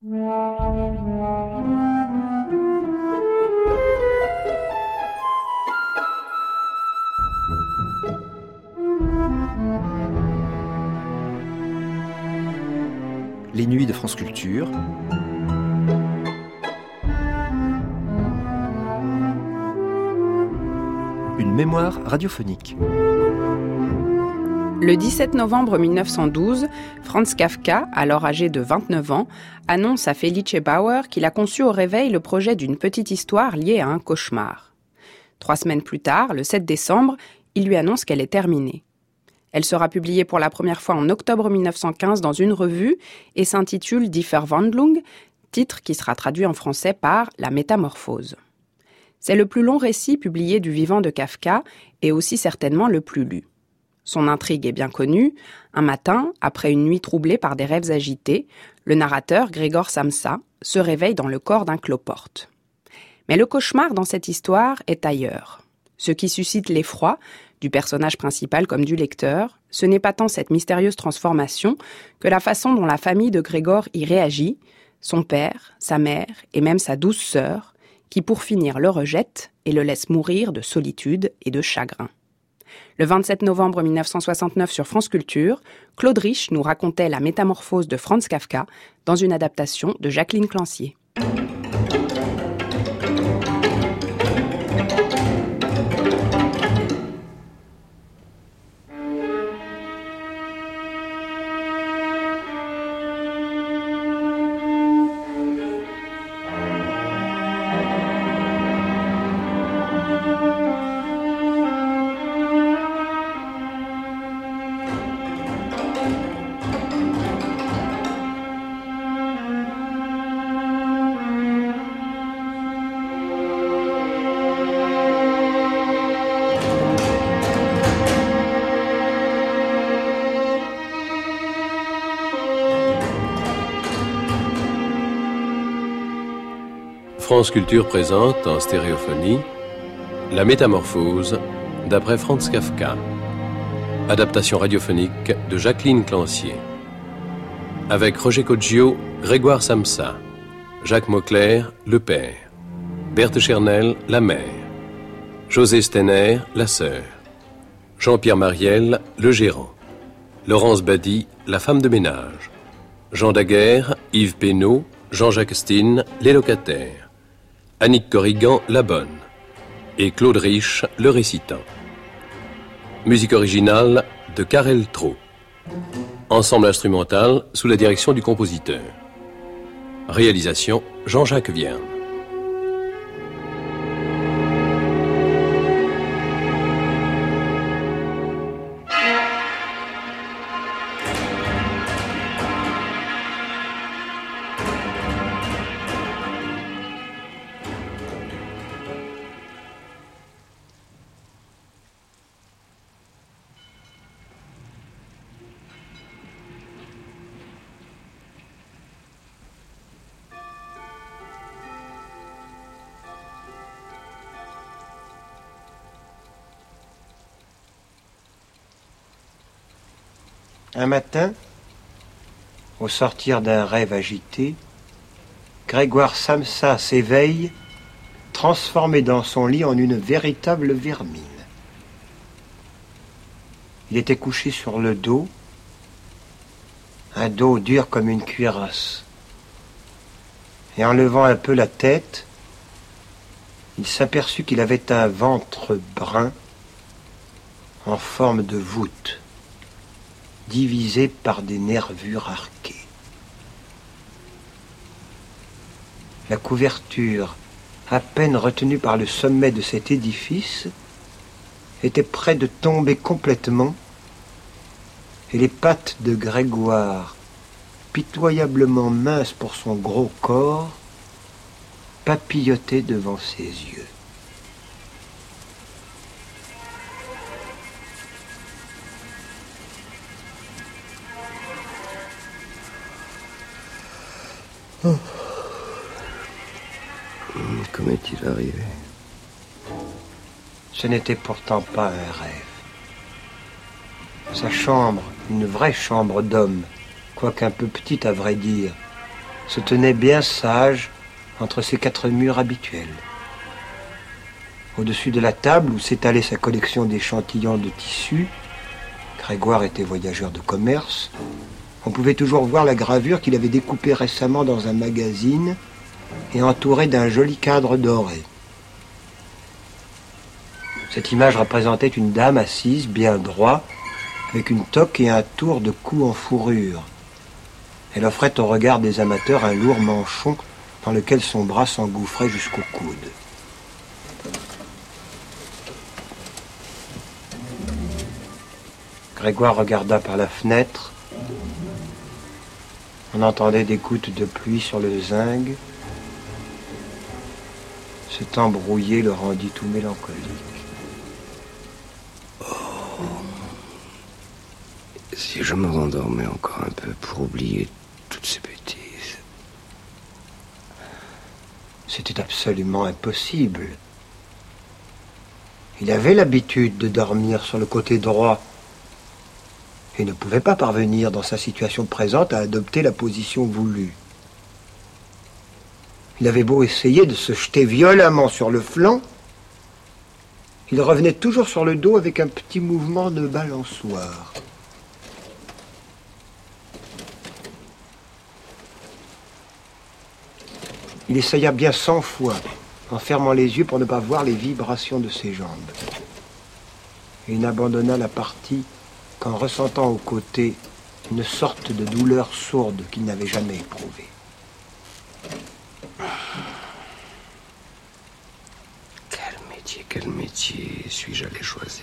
Les nuits de France Culture. Une mémoire radiophonique. Le 17 novembre 1912, Franz Kafka, alors âgé de 29 ans, annonce à Felice Bauer qu'il a conçu au réveil le projet d'une petite histoire liée à un cauchemar. 3 semaines plus tard, le 7 décembre, il lui annonce qu'elle est terminée. Elle sera publiée pour la première fois en octobre 1915 dans une revue et s'intitule Die Verwandlung, titre qui sera traduit en français par « La métamorphose ». C'est le plus long récit publié du vivant de Kafka et aussi certainement le plus lu. Son intrigue est bien connue. Un matin, après une nuit troublée par des rêves agités, le narrateur, Grégor Samsa, se réveille dans le corps d'un cloporte. Mais le cauchemar dans cette histoire est ailleurs. Ce qui suscite l'effroi, du personnage principal comme du lecteur, ce n'est pas tant cette mystérieuse transformation que la façon dont la famille de Grégor y réagit, son père, sa mère et même sa douce sœur, qui pour finir le rejette et le laisse mourir de solitude et de chagrin. Le 27 novembre 1969 sur France Culture, Claude Rich nous racontait la métamorphose de Franz Kafka dans une adaptation de Jacqueline Clancier. France Culture présente en stéréophonie La métamorphose d'après Franz Kafka. Adaptation radiophonique de Jacqueline Clancier. Avec Roger Coggio, Grégoire Samsa, Jacques Mauclair, le père, Berthe Chernel, la mère, José Stener, la sœur, Jean-Pierre Mariel, le gérant, Laurence Badi, la femme de ménage, Jean Daguerre, Yves Pénaud, Jean-Jacques Stine, les locataires, Annick Corrigan, la bonne, et Claude Rich, le récitant. Musique originale de Karel Tro. Ensemble instrumental sous la direction du compositeur. Réalisation Jean-Jacques Vierne. Un matin, au sortir d'un rêve agité, Grégoire Samsa s'éveille, transformé dans son lit en une véritable vermine. Il était couché sur le dos, un dos dur comme une cuirasse. Et en levant un peu la tête, il s'aperçut qu'il avait un ventre brun en forme de voûte, divisé par des nervures arquées. La couverture, à peine retenue par le sommet de cet édifice, était près de tomber complètement, et les pattes de Grégoire, pitoyablement minces pour son gros corps, papillotaient devant ses yeux. Oh. Comment est-il arrivé? Ce n'était pourtant pas un rêve. Sa chambre, une vraie chambre d'homme, quoique un peu petite à vrai dire, se tenait bien sage entre ses 4 murs habituels. Au-dessus de la table où s'étalait sa collection d'échantillons de tissus, Grégoire était voyageur de commerce, on pouvait toujours voir la gravure qu'il avait découpée récemment dans un magazine et entourée d'un joli cadre doré. Cette image représentait une dame assise, bien droit, avec une toque et un tour de cou en fourrure. Elle offrait au regard des amateurs un lourd manchon dans lequel son bras s'engouffrait jusqu'au coude. Grégoire regarda par la fenêtre. On entendait des gouttes de pluie sur le zinc. Ce temps brouillé le rendit tout mélancolique. Si je me rendormais encore un peu pour oublier toutes ces bêtises. C'était absolument impossible. Il avait l'habitude de dormir sur le côté droit et ne pouvait pas parvenir dans sa situation présente à adopter la position voulue. Il avait beau essayer de se jeter violemment sur le flanc, il revenait toujours sur le dos avec un petit mouvement de balançoire. Il essaya bien 100 fois, en fermant les yeux pour ne pas voir les vibrations de ses jambes. Et il n'abandonna la partie qu'en ressentant aux côtés une sorte de douleur sourde qu'il n'avait jamais éprouvée. Quel métier suis-je allé choisir?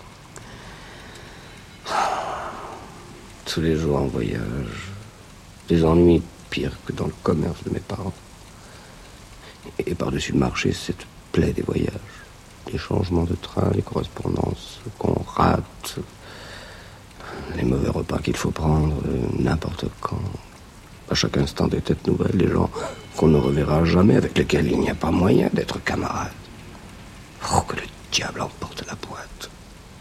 Tous les jours en voyage, des ennuis pires que dans le commerce de mes parents. Et par-dessus le marché, cette plaie des voyages. Les changements de train, les correspondances qu'on rate, les mauvais repas qu'il faut prendre, n'importe quand. À chaque instant, des têtes nouvelles, des gens qu'on ne reverra jamais, avec lesquels il n'y a pas moyen d'être camarade. Oh, que le diable emporte la boîte.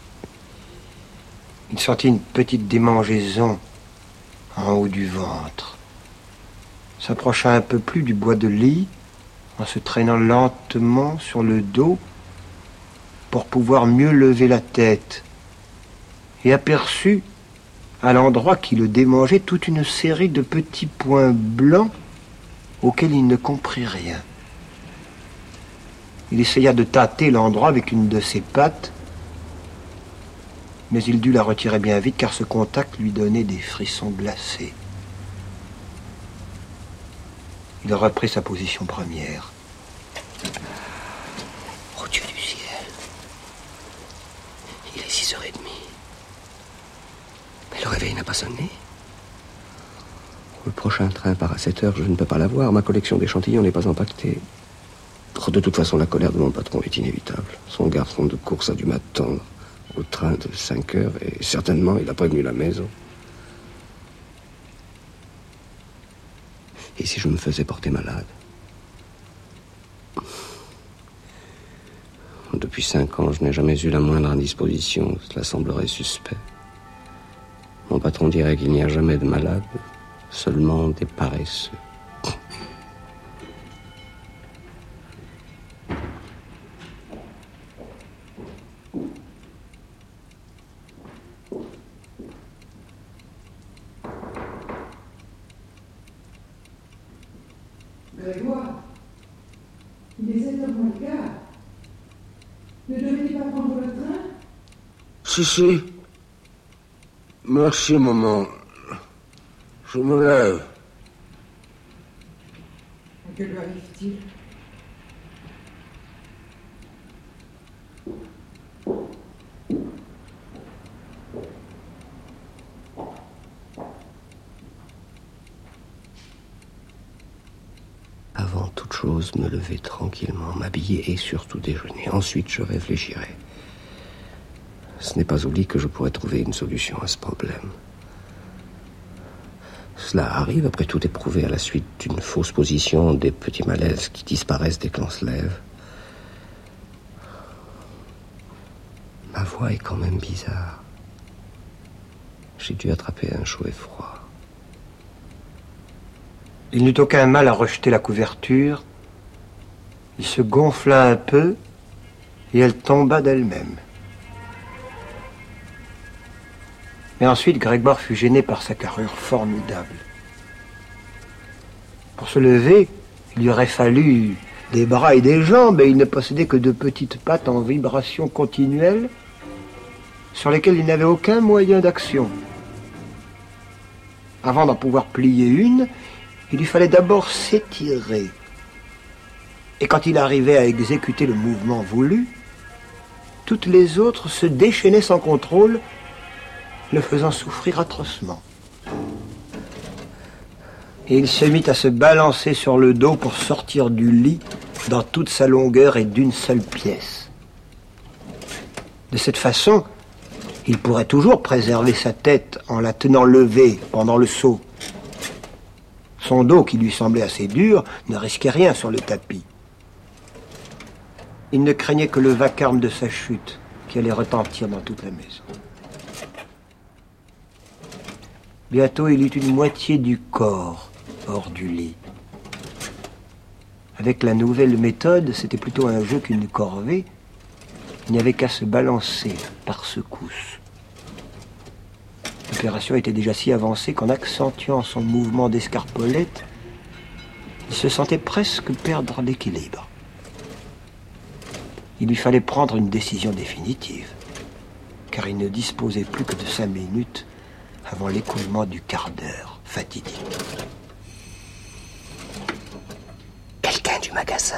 Il sentit une petite démangeaison en haut du ventre. S'approcha un peu plus du bois de lit, en se traînant lentement sur le dos pour pouvoir mieux lever la tête, et aperçut, à l'endroit qui le démangeait, toute une série de petits points blancs auxquels il ne comprit rien. Il essaya de tâter l'endroit avec une de ses pattes, mais il dut la retirer bien vite car ce contact lui donnait des frissons glacés. Il reprit sa position première. Oh Dieu du ciel. Il est 6h30. Mais le réveil n'a pas sonné. Le prochain train part à 7h, je ne peux pas l'avoir. Ma collection d'échantillons n'est pas impactée. Oh, de toute façon, la colère de mon patron est inévitable. Son garçon de course a dû m'attendre au train de 5h et certainement il a prévenu la maison. Et si je me faisais porter malade? Depuis 5 ans, je n'ai jamais eu la moindre indisposition. Cela semblerait suspect. Mon patron dirait qu'il n'y a jamais de malade, seulement des paresseux. Grégoire, il est 7h moins le quart. Ne devais-tu pas prendre le train? Si. Merci, maman. Je me lève. Que lui arrive-t-il? Avant toute chose, me lever tranquillement, m'habiller et surtout déjeuner. Ensuite, je réfléchirai. Ce n'est pas au lit que je pourrais trouver une solution à ce problème. Cela arrive, après tout éprouvé à la suite d'une fausse position, des petits malaises qui disparaissent dès que l'on se lève. Ma voix est quand même bizarre. J'ai dû attraper un chaud et froid. Il n'eut aucun mal à rejeter la couverture. Il se gonfla un peu et elle tomba d'elle-même. Mais ensuite, Grégoire fut gêné par sa carrure formidable. Pour se lever, il lui aurait fallu des bras et des jambes, et il ne possédait que de petites pattes en vibration continuelle, sur lesquelles il n'avait aucun moyen d'action. Avant d'en pouvoir plier une, il lui fallait d'abord s'étirer. Et quand il arrivait à exécuter le mouvement voulu, toutes les autres se déchaînaient sans contrôle, le faisant souffrir atrocement. Et il se mit à se balancer sur le dos pour sortir du lit dans toute sa longueur et d'une seule pièce. De cette façon, il pourrait toujours préserver sa tête en la tenant levée pendant le saut. Son dos, qui lui semblait assez dur, ne risquait rien sur le tapis. Il ne craignait que le vacarme de sa chute qui allait retentir dans toute la maison. Bientôt, il eut une moitié du corps hors du lit. Avec la nouvelle méthode, c'était plutôt un jeu qu'une corvée. Il n'y avait qu'à se balancer par secousses. L'opération était déjà si avancée qu'en accentuant son mouvement d'escarpolette, il se sentait presque perdre l'équilibre. Il lui fallait prendre une décision définitive, car il ne disposait plus que de 5 minutes avant l'écoulement du quart d'heure fatidique. Quelqu'un du magasin.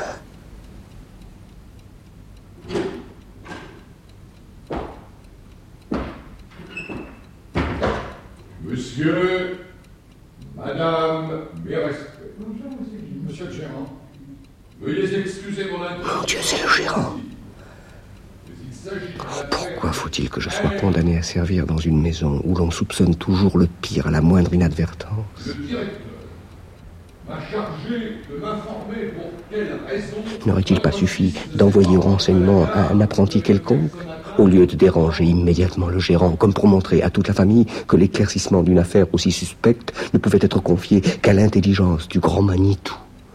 Monsieur, Madame, mes respects. Bonjour, monsieur le gérant. Veuillez excuser mon intervention. Mon Dieu, c'est le gérant. Mais il s'agit de l'affaire. Pourquoi faut-il que je sois condamné à servir dans une maison où l'on soupçonne toujours le pire à la moindre inadvertance? Le directeur m'a chargé de m'informer pour quelle raison... N'aurait-il pas suffi d'envoyer au renseignement un apprenti quelconque, au lieu de déranger immédiatement le gérant, comme pour montrer à toute la famille que l'éclaircissement d'une affaire aussi suspecte ne pouvait être confié qu'à l'intelligence du grand Manitou?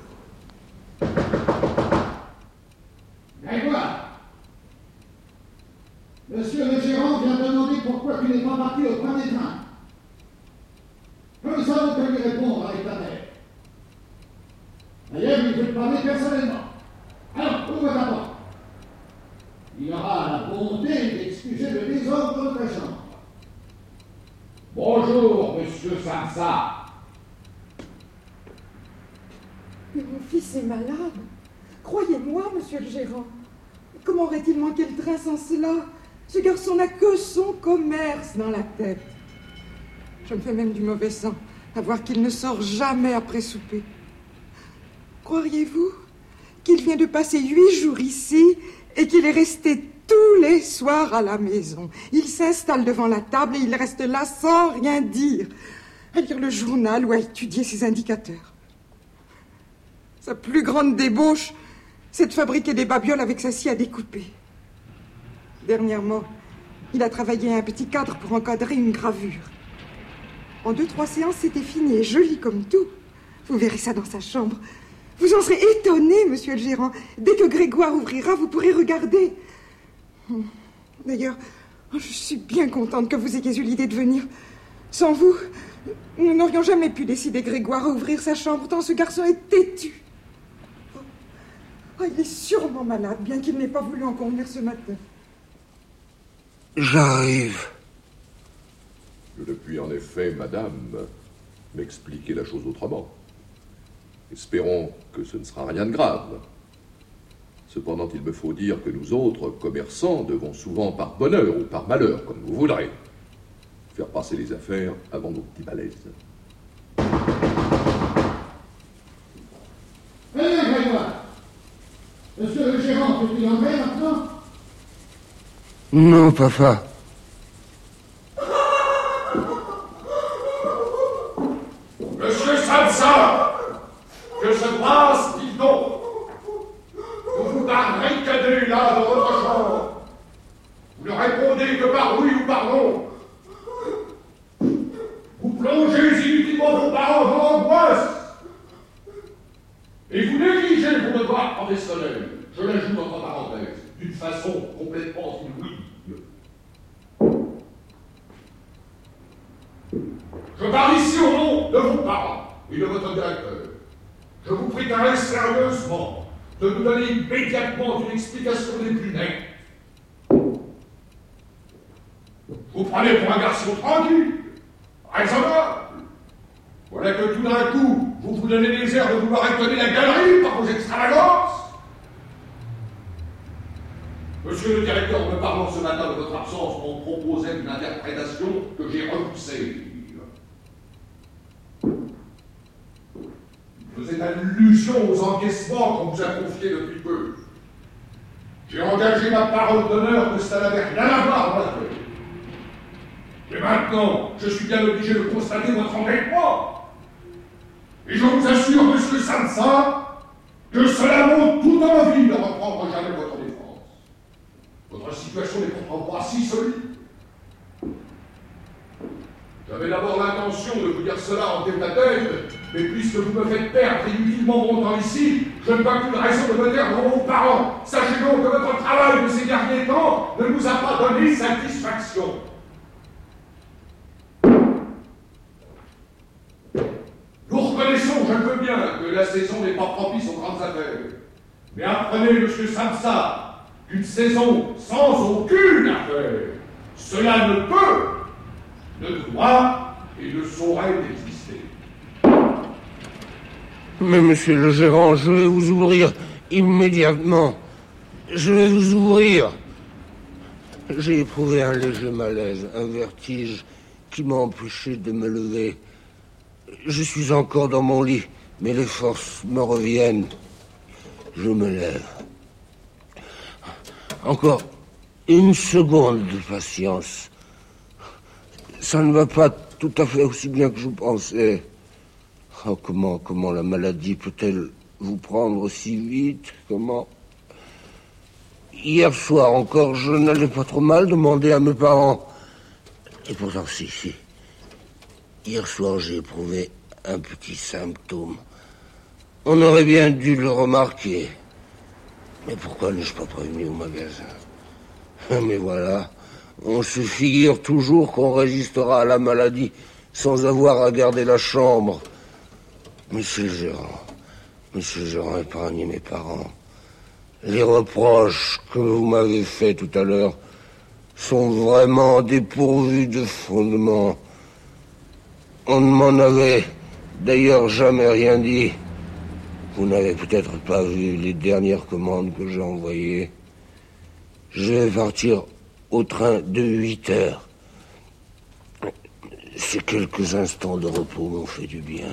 Grégoire, monsieur le gérant vient demander pourquoi tu n'es pas parti au premier train. Nous savons que lui répondre avec ta mère. D'ailleurs, il veut te parler personnellement. Alors, ouvre ta porte. Il aura la bonté d'excuser le désordre de ta chambre. Bonjour, monsieur Sansa. Mais mon fils est malade. Croyez-moi, monsieur le gérant. Comment aurait-il manqué le train sans cela? Ce garçon n'a que son commerce dans la tête. Je me fais même du mauvais sang à voir qu'il ne sort jamais après souper. Croiriez-vous qu'il vient de passer 8 jours ici et qu'il est resté tous les soirs à la maison? Il s'installe devant la table et il reste là sans rien dire, à lire le journal ou à étudier ses indicateurs. Sa plus grande débauche, c'est de fabriquer des babioles avec sa scie à découper. Dernièrement, il a travaillé à un petit cadre pour encadrer une gravure. En 2-3 séances, c'était fini et joli comme tout. Vous verrez ça dans sa chambre. Vous en serez étonné, monsieur le gérant. Dès que Grégoire ouvrira, vous pourrez regarder. D'ailleurs, je suis bien contente que vous ayez eu l'idée de venir. Sans vous, nous n'aurions jamais pu décider Grégoire à ouvrir sa chambre, tant ce garçon est têtu. Oh, il est sûrement malade, bien qu'il n'ait pas voulu en convenir ce matin. J'arrive. Je ne puis en effet, madame, m'expliquer la chose autrement. Espérons que ce ne sera rien de grave. Cependant, il me faut dire que nous autres, commerçants, devons souvent par bonheur ou par malheur, comme vous voudrez, faire passer les affaires avant nos petits malaises. Eh bien, Grégoire, monsieur le gérant, peut-il entrer maintenant? Non, papa. Monsieur Sansa, que se passe, dites donc? Vous vous barricadez là dans votre chambre. Vous ne répondez que par oui ou par non. Vous plongez inutilement vos parents dans l'angoisse. Et vous négligez vos devoirs professionnels. Je l'ajoute entre parenthèses, d'une façon complètement inouïe. Je parle ici au nom de vos parents et de votre directeur. Je vous prie très sérieusement de nous donner immédiatement une explication des plus nettes. Vous prenez pour un garçon tranquille, raisonnable. Voilà que tout d'un coup, vous vous donnez les airs de vouloir étonner la galerie par vos extravagances. Monsieur le directeur, me parlant ce matin de votre absence, on proposait une interprétation que j'ai repoussée. Il faisait allusion aux encaissements qu'on vous a confiés depuis peu. J'ai engagé ma parole d'honneur que ça n'avait rien à voir dans l'affaire. Mais maintenant, je suis bien obligé de constater votre engagement. Et je vous assure, monsieur Samsa, que cela m'ôte toute envie de reprendre jamais votre défense. Votre situation n'est pourtant pas si solide. J'avais d'abord l'intention de vous dire cela en tête à tête, mais puisque vous me faites perdre inutilement mon temps ici, je ne vois qu'une raison de me dire devant vos parents. Sachez donc que votre travail de ces derniers temps ne nous a pas donné satisfaction. Nous reconnaissons, je le veux bien, que la saison n'est pas propice aux grandes affaires. Mais apprenez, monsieur Samsa, qu'une saison sans aucune affaire, cela ne peut, ne doit et ne saurait exister. Mais monsieur le gérant, je vais vous ouvrir immédiatement. Je vais vous ouvrir. J'ai éprouvé un léger malaise, un vertige qui m'a empêché de me lever. Je suis encore dans mon lit, mais les forces me reviennent. Je me lève. Encore une seconde de patience. Ça ne va pas tout à fait aussi bien que je pensais. Oh, comment la maladie peut-elle vous prendre aussi vite? Comment? Hier soir encore, je n'allais pas trop mal demander à mes parents. Et pourtant, si. Hier soir, j'ai éprouvé un petit symptôme. On aurait bien dû le remarquer. Mais pourquoi n'ai-je pas prévenu au magasin? Mais voilà, on se figure toujours qu'on résistera à la maladie sans avoir à garder la chambre. Monsieur le gérant, épargnez mes parents. Les reproches que vous m'avez faits tout à l'heure sont vraiment dépourvus de fondement. On ne m'en avait d'ailleurs jamais rien dit. Vous n'avez peut-être pas vu les dernières commandes que j'ai envoyées. Je vais partir au train de 8 heures. Ces quelques instants de repos m'ont fait du bien.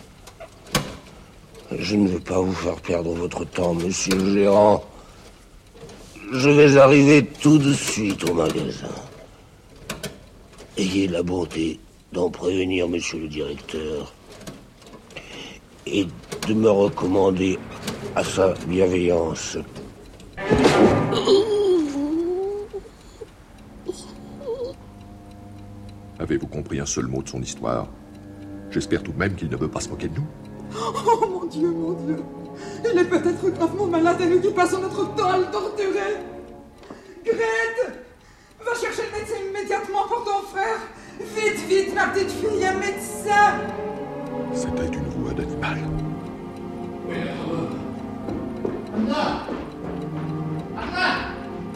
Je ne veux pas vous faire perdre votre temps, monsieur le gérant. Je vais arriver tout de suite au magasin. Ayez la bonté d'en prévenir monsieur le directeur et de me recommander à sa bienveillance. Avez-vous compris un seul mot de son histoire? J'espère tout de même qu'il ne veut pas se moquer de nous. Oh mon Dieu, mon Dieu. Il est peut-être gravement malade et nous qui passons notre temps à le torturer. Grete, va chercher le médecin immédiatement pour ton frère. Vite, vite, ma petite fille, un médecin. C'était une voix d'animal. Oui, Anna! Anna!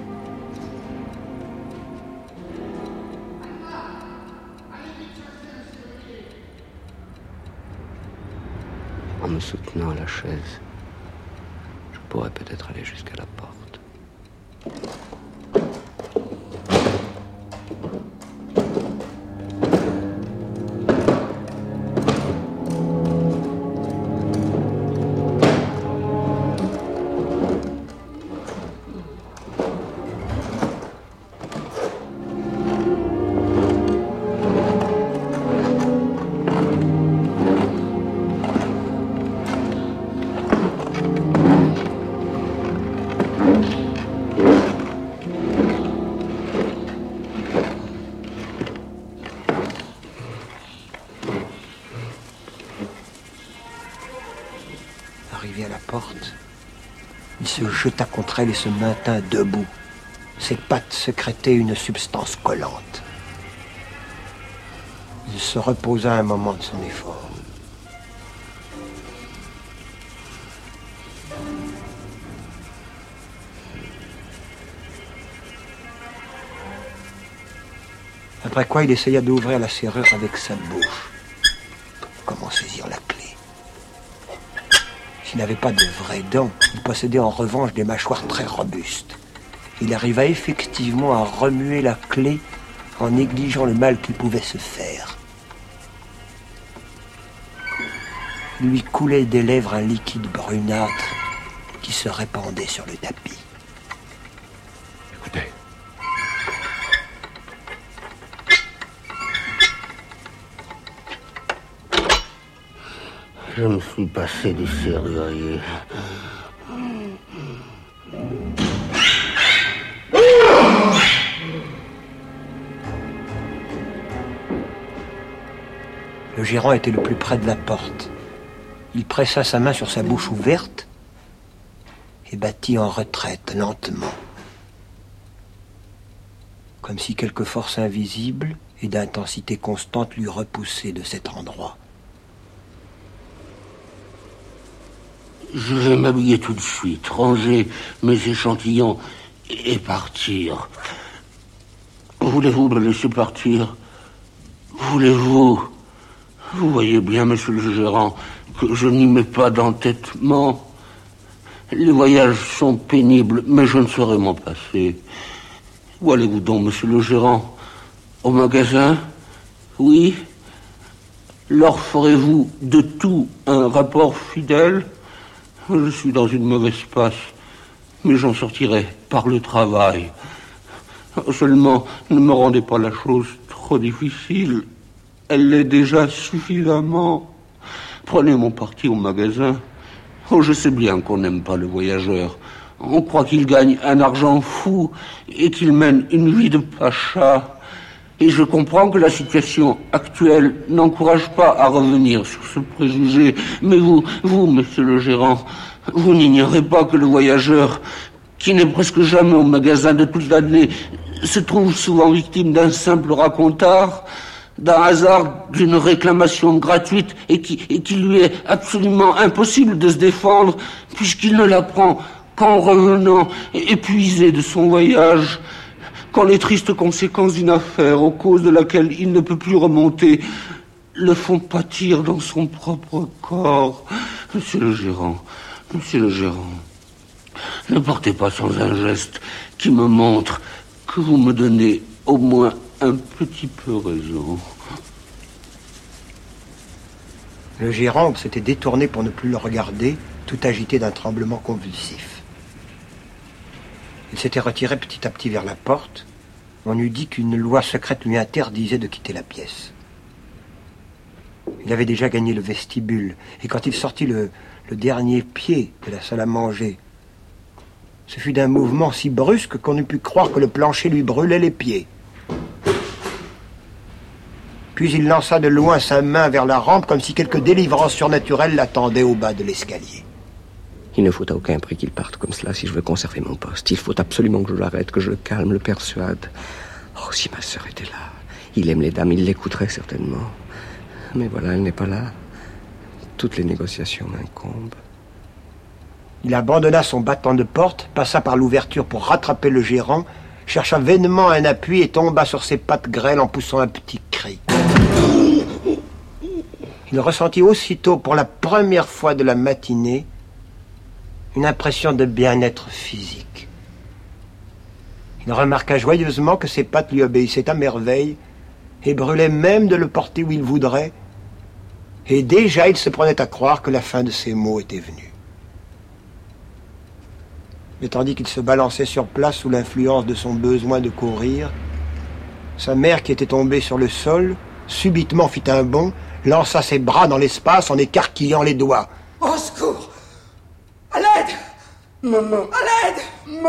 En me soutenant à la chaise, je pourrais peut-être aller jusqu'à la porte. Arrivé à la porte, il se jeta contre elle et se maintint debout. Ses pattes sécrétaient une substance collante. Il se reposa un moment de son effort. Après quoi, il essaya d'ouvrir la serrure avec sa bouche. Comment saisir la clé? S'il n'avait pas de vraies dents, il possédait en revanche des mâchoires très robustes. Il arriva effectivement à remuer la clé en négligeant le mal qu'il pouvait se faire. Il lui coulait des lèvres un liquide brunâtre qui se répandait sur le tapis. Écoutez. Je me suis passé du serrurier. Le gérant était le plus près de la porte. Il pressa sa main sur sa bouche ouverte et battit en retraite lentement. Comme si quelque force invisible et d'intensité constante lui repoussait de cet endroit. Je vais m'habiller tout de suite, ranger mes échantillons et partir. Voulez-vous me laisser partir? Voulez-vous? Vous voyez bien, monsieur le gérant, que je n'y mets pas d'entêtement. Les voyages sont pénibles, mais je ne saurais m'en passer. Où allez-vous donc, monsieur le gérant? Au magasin? Oui? Leur ferez-vous de tout un rapport fidèle? Je suis dans une mauvaise passe, mais j'en sortirai par le travail. Seulement, ne me rendez pas la chose trop difficile. Elle l'est déjà suffisamment. Prenez mon parti au magasin. Oh, je sais bien qu'on n'aime pas le voyageur. On croit qu'il gagne un argent fou et qu'il mène une vie de pacha. Et je comprends que la situation actuelle n'encourage pas à revenir sur ce préjugé. Mais vous, monsieur le gérant, vous n'ignorez pas que le voyageur, qui n'est presque jamais au magasin de toute l'année, se trouve souvent victime d'un simple racontard, d'un hasard, d'une réclamation gratuite et qu'il lui est absolument impossible de se défendre puisqu'il ne l'apprend qu'en revenant épuisé de son voyage. Quand les tristes conséquences d'une affaire aux causes de laquelle il ne peut plus remonter le font pâtir dans son propre corps. Monsieur le gérant, ne partez pas sans un geste qui me montre que vous me donnez au moins un petit peu raison. Le gérant s'était détourné pour ne plus le regarder, tout agité d'un tremblement convulsif. Il s'était retiré petit à petit vers la porte. On eût dit qu'une loi secrète lui interdisait de quitter la pièce. Il avait déjà gagné le vestibule, et quand il sortit le dernier pied de la salle à manger, ce fut d'un mouvement si brusque qu'on eût pu croire que le plancher lui brûlait les pieds. Puis il lança de loin sa main vers la rampe comme si quelque délivrance surnaturelle l'attendait au bas de l'escalier. Il ne faut à aucun prix qu'il parte comme cela si je veux conserver mon poste. Il faut absolument que je l'arrête, que je le calme, le persuade. Oh, si ma sœur était là. Il aime les dames, il l'écouterait certainement. Mais voilà, elle n'est pas là. Toutes les négociations m'incombent. Il abandonna son battant de porte, passa par l'ouverture pour rattraper le gérant, chercha vainement un appui et tomba sur ses pattes grêles en poussant un petit cri. Il ressentit aussitôt, pour la première fois de la matinée, une impression de bien-être physique. Il remarqua joyeusement que ses pattes lui obéissaient à merveille et brûlaient même de le porter où il voudrait, et déjà il se prenait à croire que la fin de ses maux était venue. Mais tandis qu'il se balançait sur place sous l'influence de son besoin de courir, sa mère, qui était tombée sur le sol, subitement fit un bond, lança ses bras dans l'espace en écarquillant les doigts. « Au secours! À l'aide! Maman! À l'aide! Maman! »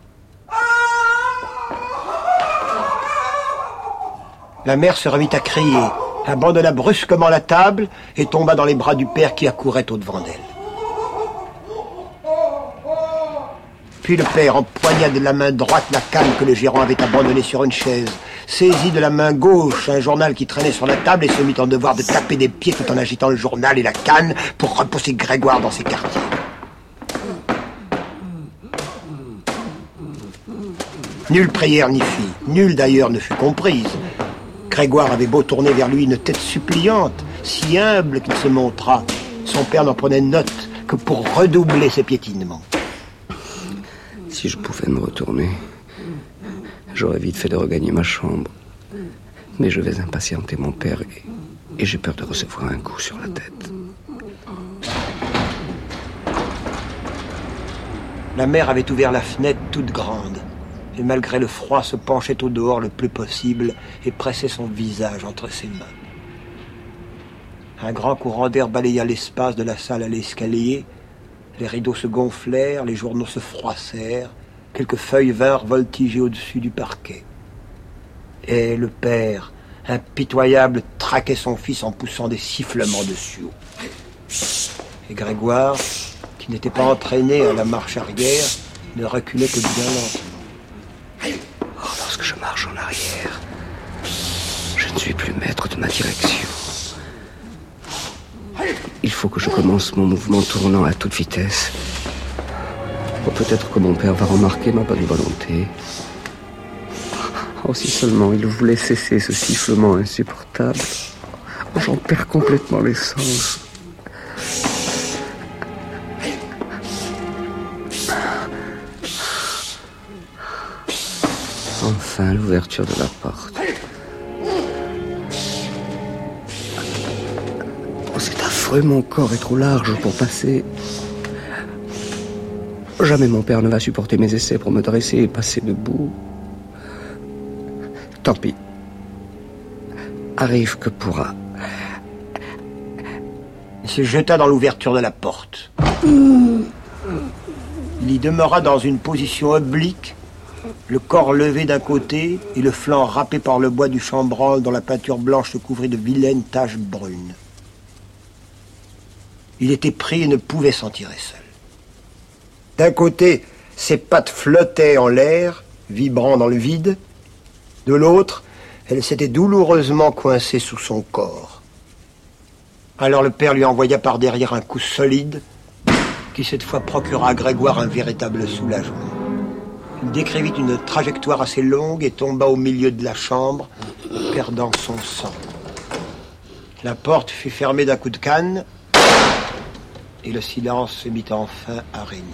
La mère se remit à crier, abandonna brusquement la table et tomba dans les bras du père qui accourait au-devant d'elle. Puis le père empoigna de la main droite la canne que le gérant avait abandonnée sur une chaise, saisit de la main gauche un journal qui traînait sur la table et se mit en devoir de taper des pieds tout en agitant le journal et la canne pour repousser Grégoire dans ses quartiers. Nulle prière n'y fit, nulle d'ailleurs ne fut comprise. Grégoire avait beau tourner vers lui une tête suppliante, si humble qu'il se montra, son père n'en prenait note que pour redoubler ses piétinements. Si je pouvais me retourner, j'aurais vite fait de regagner ma chambre. Mais je vais impatienter mon père et j'ai peur de recevoir un coup sur la tête. La mère avait ouvert la fenêtre toute grande. Et malgré le froid, se penchait au dehors le plus possible et pressait son visage entre ses mains. Un grand courant d'air balaya l'espace de la salle à l'escalier. Les rideaux se gonflèrent, les journaux se froissèrent, quelques feuilles vinrent voltiger au-dessus du parquet. Et le père, impitoyable, traquait son fils en poussant des sifflements de suaux. Et Grégoire, qui n'était pas entraîné à la marche arrière, ne reculait que bien lentement. Lorsque je marche en arrière, je ne suis plus maître de ma direction. Il faut que je commence mon mouvement tournant à toute vitesse. Peut-être que mon père va remarquer ma bonne volonté. Oh, si seulement il voulait cesser ce sifflement insupportable. J'en perds complètement les sens. Enfin, l'ouverture de la porte. Oh, c'est affreux, mon corps est trop large pour passer. Jamais mon père ne va supporter mes essais pour me dresser et passer debout. Tant pis. Arrive que pourra. Il se jeta dans l'ouverture de la porte. Il y demeura dans une position oblique, le corps levé d'un côté et le flanc râpé par le bois du chambranle dont la peinture blanche se couvrit de vilaines taches brunes. Il était pris et ne pouvait s'en tirer seul. D'un côté, ses pattes flottaient en l'air, vibrant dans le vide. De l'autre, elles s'étaient douloureusement coincées sous son corps. Alors le père lui envoya par derrière un coup solide qui cette fois procura à Grégoire un véritable soulagement. Il décrivit une trajectoire assez longue et tomba au milieu de la chambre, perdant son sang. La porte fut fermée d'un coup de canne et le silence se mit enfin à régner.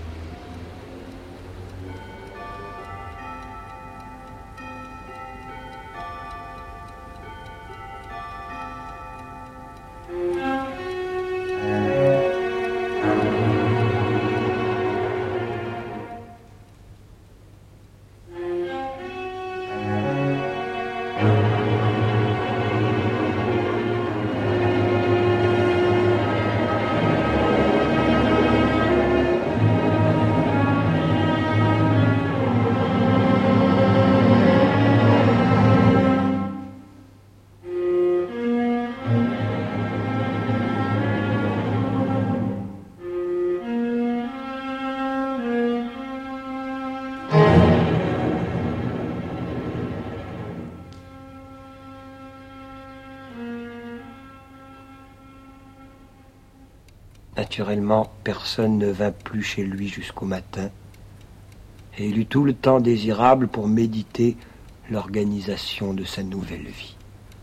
Naturellement, personne ne vint plus chez lui jusqu'au matin, et il eut tout le temps désirable pour méditer l'organisation de sa nouvelle vie.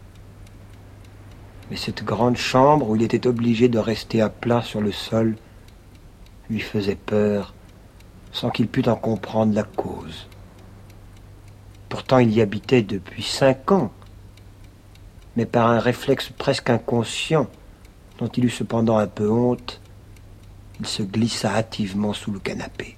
Mais cette grande chambre où il était obligé de rester à plat sur le sol lui faisait peur, sans qu'il pût en comprendre la cause. Pourtant, il y habitait depuis 5 ans, mais par un réflexe presque inconscient, dont il eut cependant un peu honte, il se glissa hâtivement sous le canapé.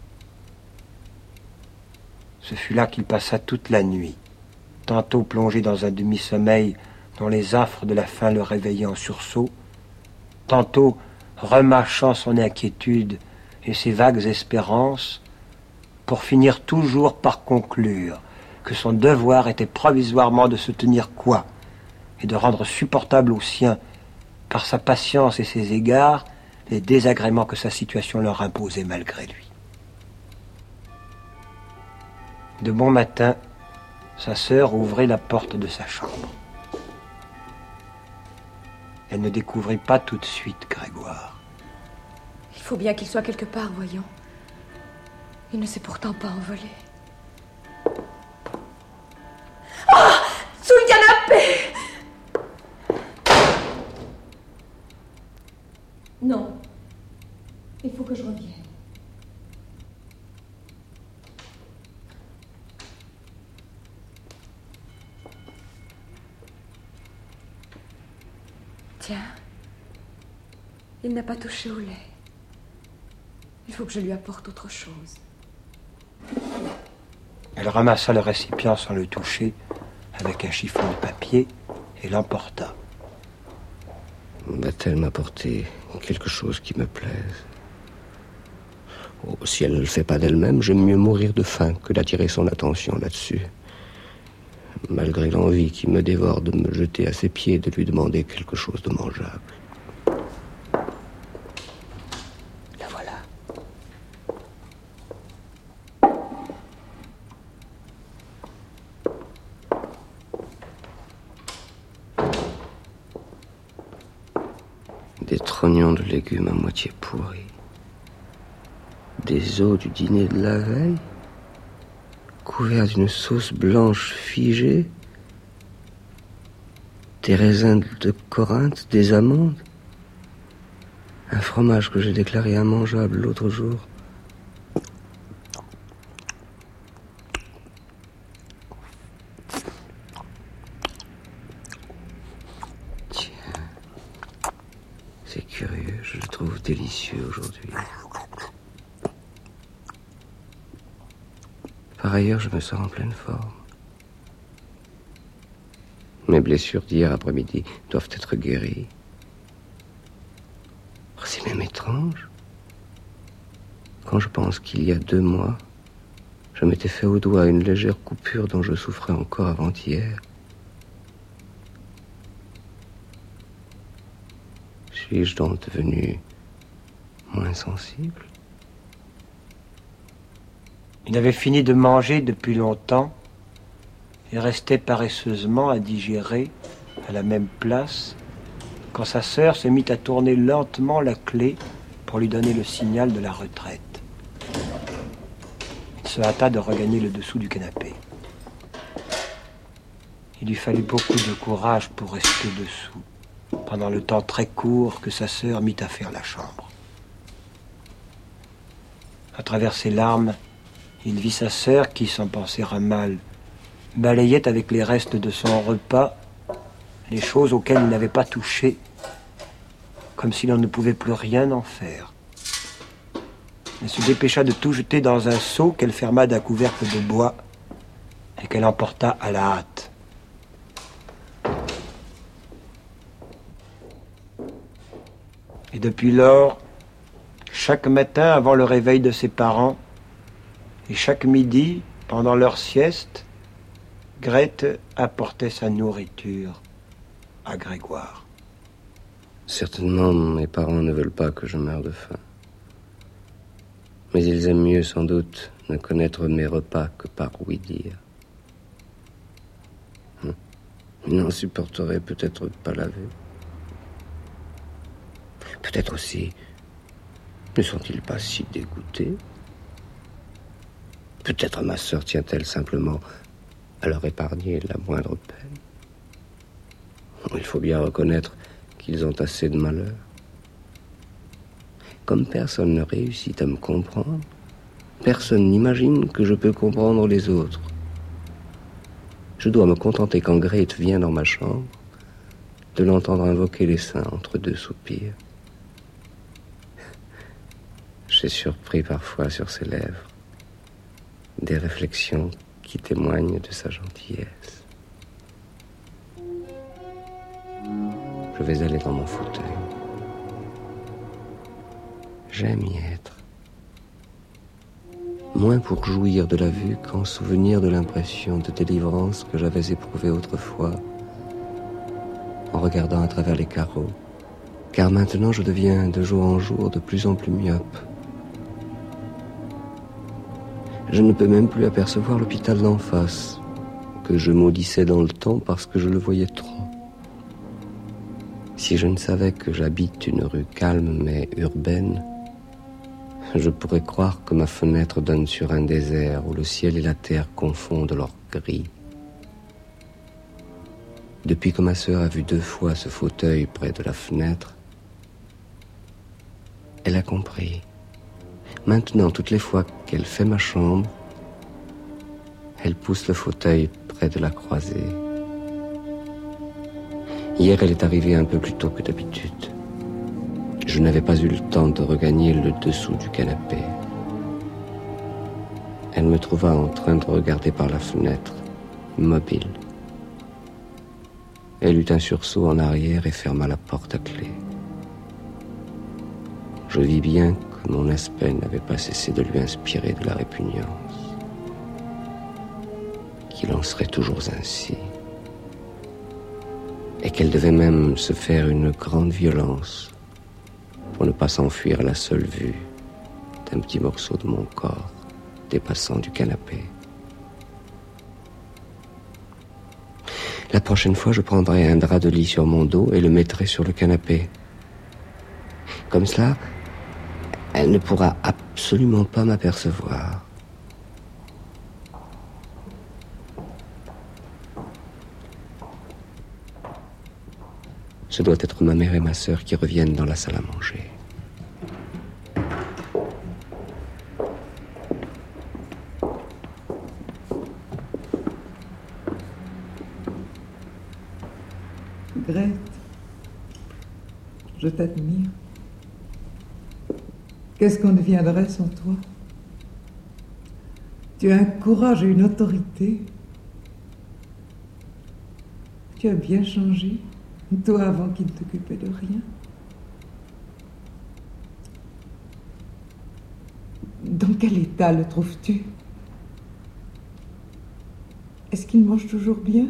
Ce fut là qu'il passa toute la nuit, tantôt plongé dans un demi-sommeil dont les affres de la faim le réveillaient en sursaut, tantôt remâchant son inquiétude et ses vagues espérances, pour finir toujours par conclure que son devoir était provisoirement de se tenir coi et de rendre supportable aux siens, par sa patience et ses égards, les désagréments que sa situation leur imposait malgré lui. De bon matin, sa sœur ouvrait la porte de sa chambre. Elle ne découvrit pas tout de suite Grégoire. Il faut bien qu'il soit quelque part, voyons. Il ne s'est pourtant pas envolé. Ah! Sous le canapé! Non. Il faut que je revienne. Tiens. Il n'a pas touché au lait. Il faut que je lui apporte autre chose. Elle ramassa le récipient sans le toucher, avec un chiffon de papier, et l'emporta. Va-t-elle m'apporter quelque chose qui me plaise? Oh, si elle ne le fait pas d'elle-même, j'aime mieux mourir de faim que d'attirer son attention là-dessus. Malgré l'envie qui me dévore de me jeter à ses pieds et de lui demander quelque chose de mangeable. La voilà. Des trognons de légumes à moitié pourris. Des os du dîner de la veille, couverts d'une sauce blanche figée, des raisins de Corinthe, des amandes, un fromage que j'ai déclaré immangeable l'autre jour. Tiens, c'est curieux, je le trouve délicieux aujourd'hui. Par ailleurs, je me sens en pleine forme. Mes blessures d'hier après-midi doivent être guéries. Oh, c'est même étrange. Quand je pense qu'il y a 2 mois, je m'étais fait au doigt une légère coupure dont je souffrais encore avant-hier. Suis-je donc devenu moins sensible? Il avait fini de manger depuis longtemps et restait paresseusement à digérer à la même place quand sa sœur se mit à tourner lentement la clé pour lui donner le signal de la retraite. Il se hâta de regagner le dessous du canapé. Il lui fallut beaucoup de courage pour rester dessous pendant le temps très court que sa sœur mit à faire la chambre. À travers ses larmes, il vit sa sœur qui, sans penser à mal, balayait avec les restes de son repas les choses auxquelles il n'avait pas touché, comme si l'on ne pouvait plus rien en faire. Elle se dépêcha de tout jeter dans un seau qu'elle ferma d'un couvercle de bois et qu'elle emporta à la hâte. Et depuis lors, chaque matin avant le réveil de ses parents, et chaque midi, pendant leur sieste, Grete apportait sa nourriture à Grégoire. Certainement, mes parents ne veulent pas que je meure de faim. Mais ils aiment mieux, sans doute, ne connaître mes repas que par ouï-dire. Ils n'en supporteraient peut-être pas la vue. Peut-être aussi, ne sont-ils pas si dégoûtés? Peut-être ma sœur tient-elle simplement à leur épargner la moindre peine. Il faut bien reconnaître qu'ils ont assez de malheur. Comme personne ne réussit à me comprendre, personne n'imagine que je peux comprendre les autres. Je dois me contenter quand Grete vient dans ma chambre de l'entendre invoquer les saints entre 2 soupirs. J'ai surpris parfois sur ses lèvres des réflexions qui témoignent de sa gentillesse. Je vais aller dans mon fauteuil. J'aime y être. Moins pour jouir de la vue qu'en souvenir de l'impression de délivrance que j'avais éprouvée autrefois en regardant à travers les carreaux. Car maintenant je deviens de jour en jour de plus en plus myope. Je ne peux même plus apercevoir l'hôpital d'en face, que je maudissais dans le temps parce que je le voyais trop. Si je ne savais que j'habite une rue calme mais urbaine, je pourrais croire que ma fenêtre donne sur un désert où le ciel et la terre confondent leur gris. Depuis que ma sœur a vu 2 fois ce fauteuil près de la fenêtre, elle a compris. Maintenant, toutes les fois qu'elle fait ma chambre, elle pousse le fauteuil près de la croisée. Hier, elle est arrivée un peu plus tôt que d'habitude. Je n'avais pas eu le temps de regagner le dessous du canapé. Elle me trouva en train de regarder par la fenêtre, immobile. Elle eut un sursaut en arrière et ferma la porte à clé. Je vis bien que mon aspect n'avait pas cessé de lui inspirer de la répugnance, qu'il en serait toujours ainsi, et qu'elle devait même se faire une grande violence pour ne pas s'enfuir à la seule vue d'un petit morceau de mon corps dépassant du canapé. La prochaine fois, je prendrai un drap de lit sur mon dos et le mettrai sur le canapé. Comme cela, elle ne pourra absolument pas m'apercevoir. Ce doit être ma mère et ma sœur qui reviennent dans la salle à manger. Grete, je t'admire. Qu'est-ce qu'on deviendrait sans toi? Tu as un courage et une autorité. Tu as bien changé, toi avant qu'il ne t'occupait de rien. Dans quel état le trouves-tu? Est-ce qu'il mange toujours bien?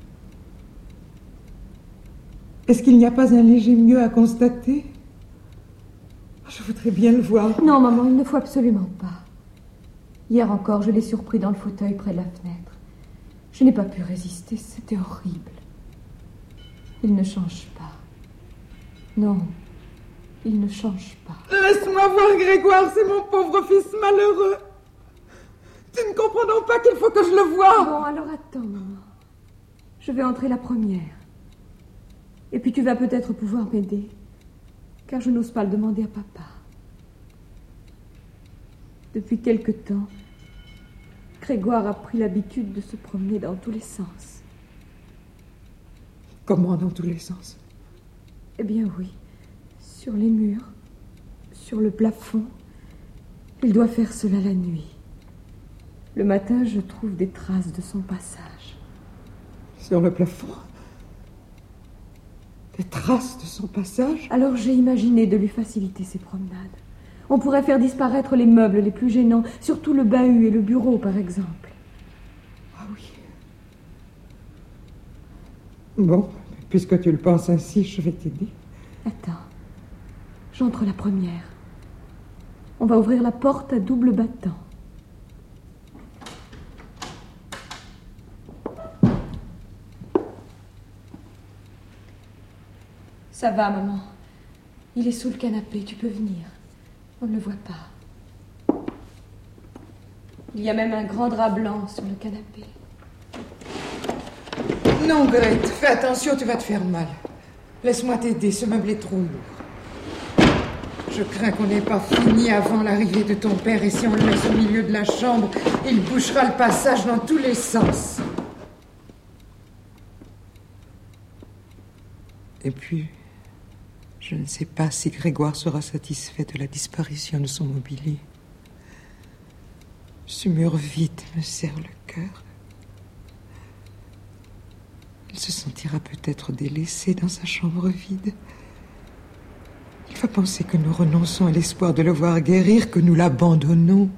Est-ce qu'il n'y a pas un léger mieux à constater? Je voudrais bien le voir. Non, maman, il ne faut absolument pas. Hier encore, je l'ai surpris dans le fauteuil près de la fenêtre. Je n'ai pas pu résister, c'était horrible. Il ne change pas. Non, il ne change pas. Laisse-moi voir, Grégoire, c'est mon pauvre fils malheureux. Tu ne comprends donc pas qu'il faut que je le voie? Bon, alors attends, maman. Je vais entrer la première. Et puis tu vas peut-être pouvoir m'aider, car je n'ose pas le demander à papa. Depuis quelque temps, Grégoire a pris l'habitude de se promener dans tous les sens. Comment dans tous les sens? Eh bien oui, sur les murs, sur le plafond. Il doit faire cela la nuit. Le matin, je trouve des traces de son passage. Sur le plafond? Des traces de son passage? Alors j'ai imaginé de lui faciliter ses promenades. On pourrait faire disparaître les meubles les plus gênants, surtout le bahut et le bureau, par exemple. Ah oui. Bon, puisque tu le penses ainsi, je vais t'aider. Attends, j'entre la première. On va ouvrir la porte à double battant. Ça va, maman. Il est sous le canapé, tu peux venir. On ne le voit pas. Il y a même un grand drap blanc sur le canapé. Non, Grete, fais attention, tu vas te faire mal. Laisse-moi t'aider, ce meuble est trop lourd. Je crains qu'on n'ait pas fini avant l'arrivée de ton père, et si on le laisse au milieu de la chambre, il bouchera le passage dans tous les sens. Et puis, je ne sais pas si Grégoire sera satisfait de la disparition de son mobilier. Ce mur vide me serre le cœur. Il se sentira peut-être délaissé dans sa chambre vide. Il va penser que nous renonçons à l'espoir de le voir guérir, que nous l'abandonnons.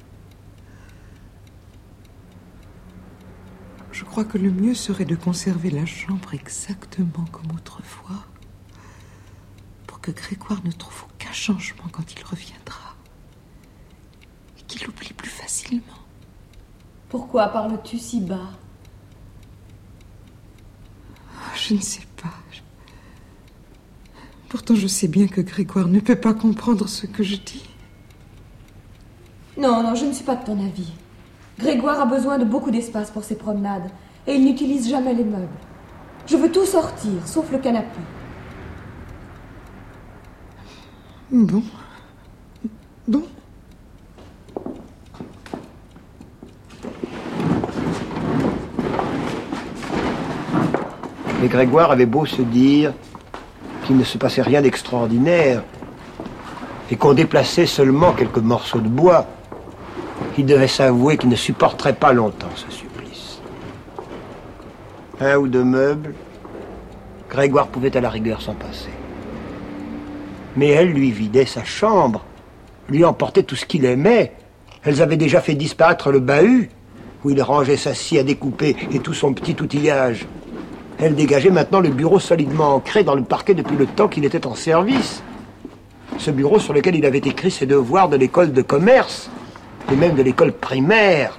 Je crois que le mieux serait de conserver la chambre exactement comme autrefois, pour que Grégoire ne trouve aucun changement quand il reviendra, et qu'il oublie plus facilement. Pourquoi parles-tu si bas? Je ne sais pas. Pourtant, je sais bien que Grégoire ne peut pas comprendre ce que je dis. Non, je ne suis pas de ton avis. Grégoire a besoin de beaucoup d'espace pour ses promenades, et il n'utilise jamais les meubles. Je veux tout sortir, sauf le canapé. Bon. Mais Grégoire avait beau se dire qu'il ne se passait rien d'extraordinaire et qu'on déplaçait seulement quelques morceaux de bois, il devait s'avouer qu'il ne supporterait pas longtemps ce supplice. Un ou deux meubles, Grégoire pouvait à la rigueur s'en passer. Mais elle lui vidait sa chambre, lui emportait tout ce qu'il aimait. Elles avaient déjà fait disparaître le bahut, où il rangeait sa scie à découper et tout son petit outillage. Elle dégageait maintenant le bureau solidement ancré dans le parquet depuis le temps qu'il était en service. Ce bureau sur lequel il avait écrit ses devoirs de l'école de commerce, et même de l'école primaire.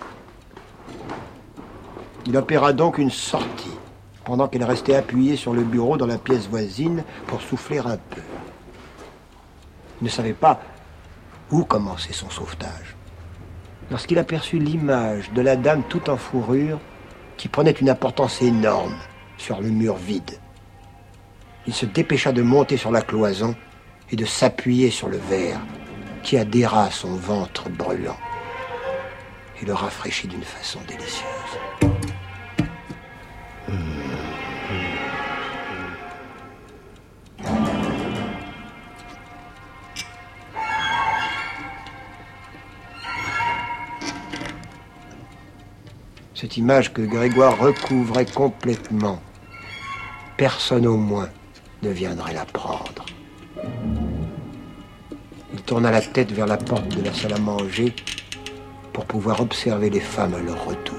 Il opéra donc une sortie, pendant qu'elle restait appuyée sur le bureau dans la pièce voisine pour souffler un peu. Il ne savait pas où commencer son sauvetage. Lorsqu'il aperçut l'image de la dame toute en fourrure qui prenait une importance énorme sur le mur vide. Il se dépêcha de monter sur la cloison et de s'appuyer sur le verre qui adhéra à son ventre brûlant et le rafraîchit d'une façon délicieuse. Cette image que Grégoire recouvrait complètement, personne au moins ne viendrait la prendre. Il tourna la tête vers la porte de la salle à manger pour pouvoir observer les femmes à leur retour.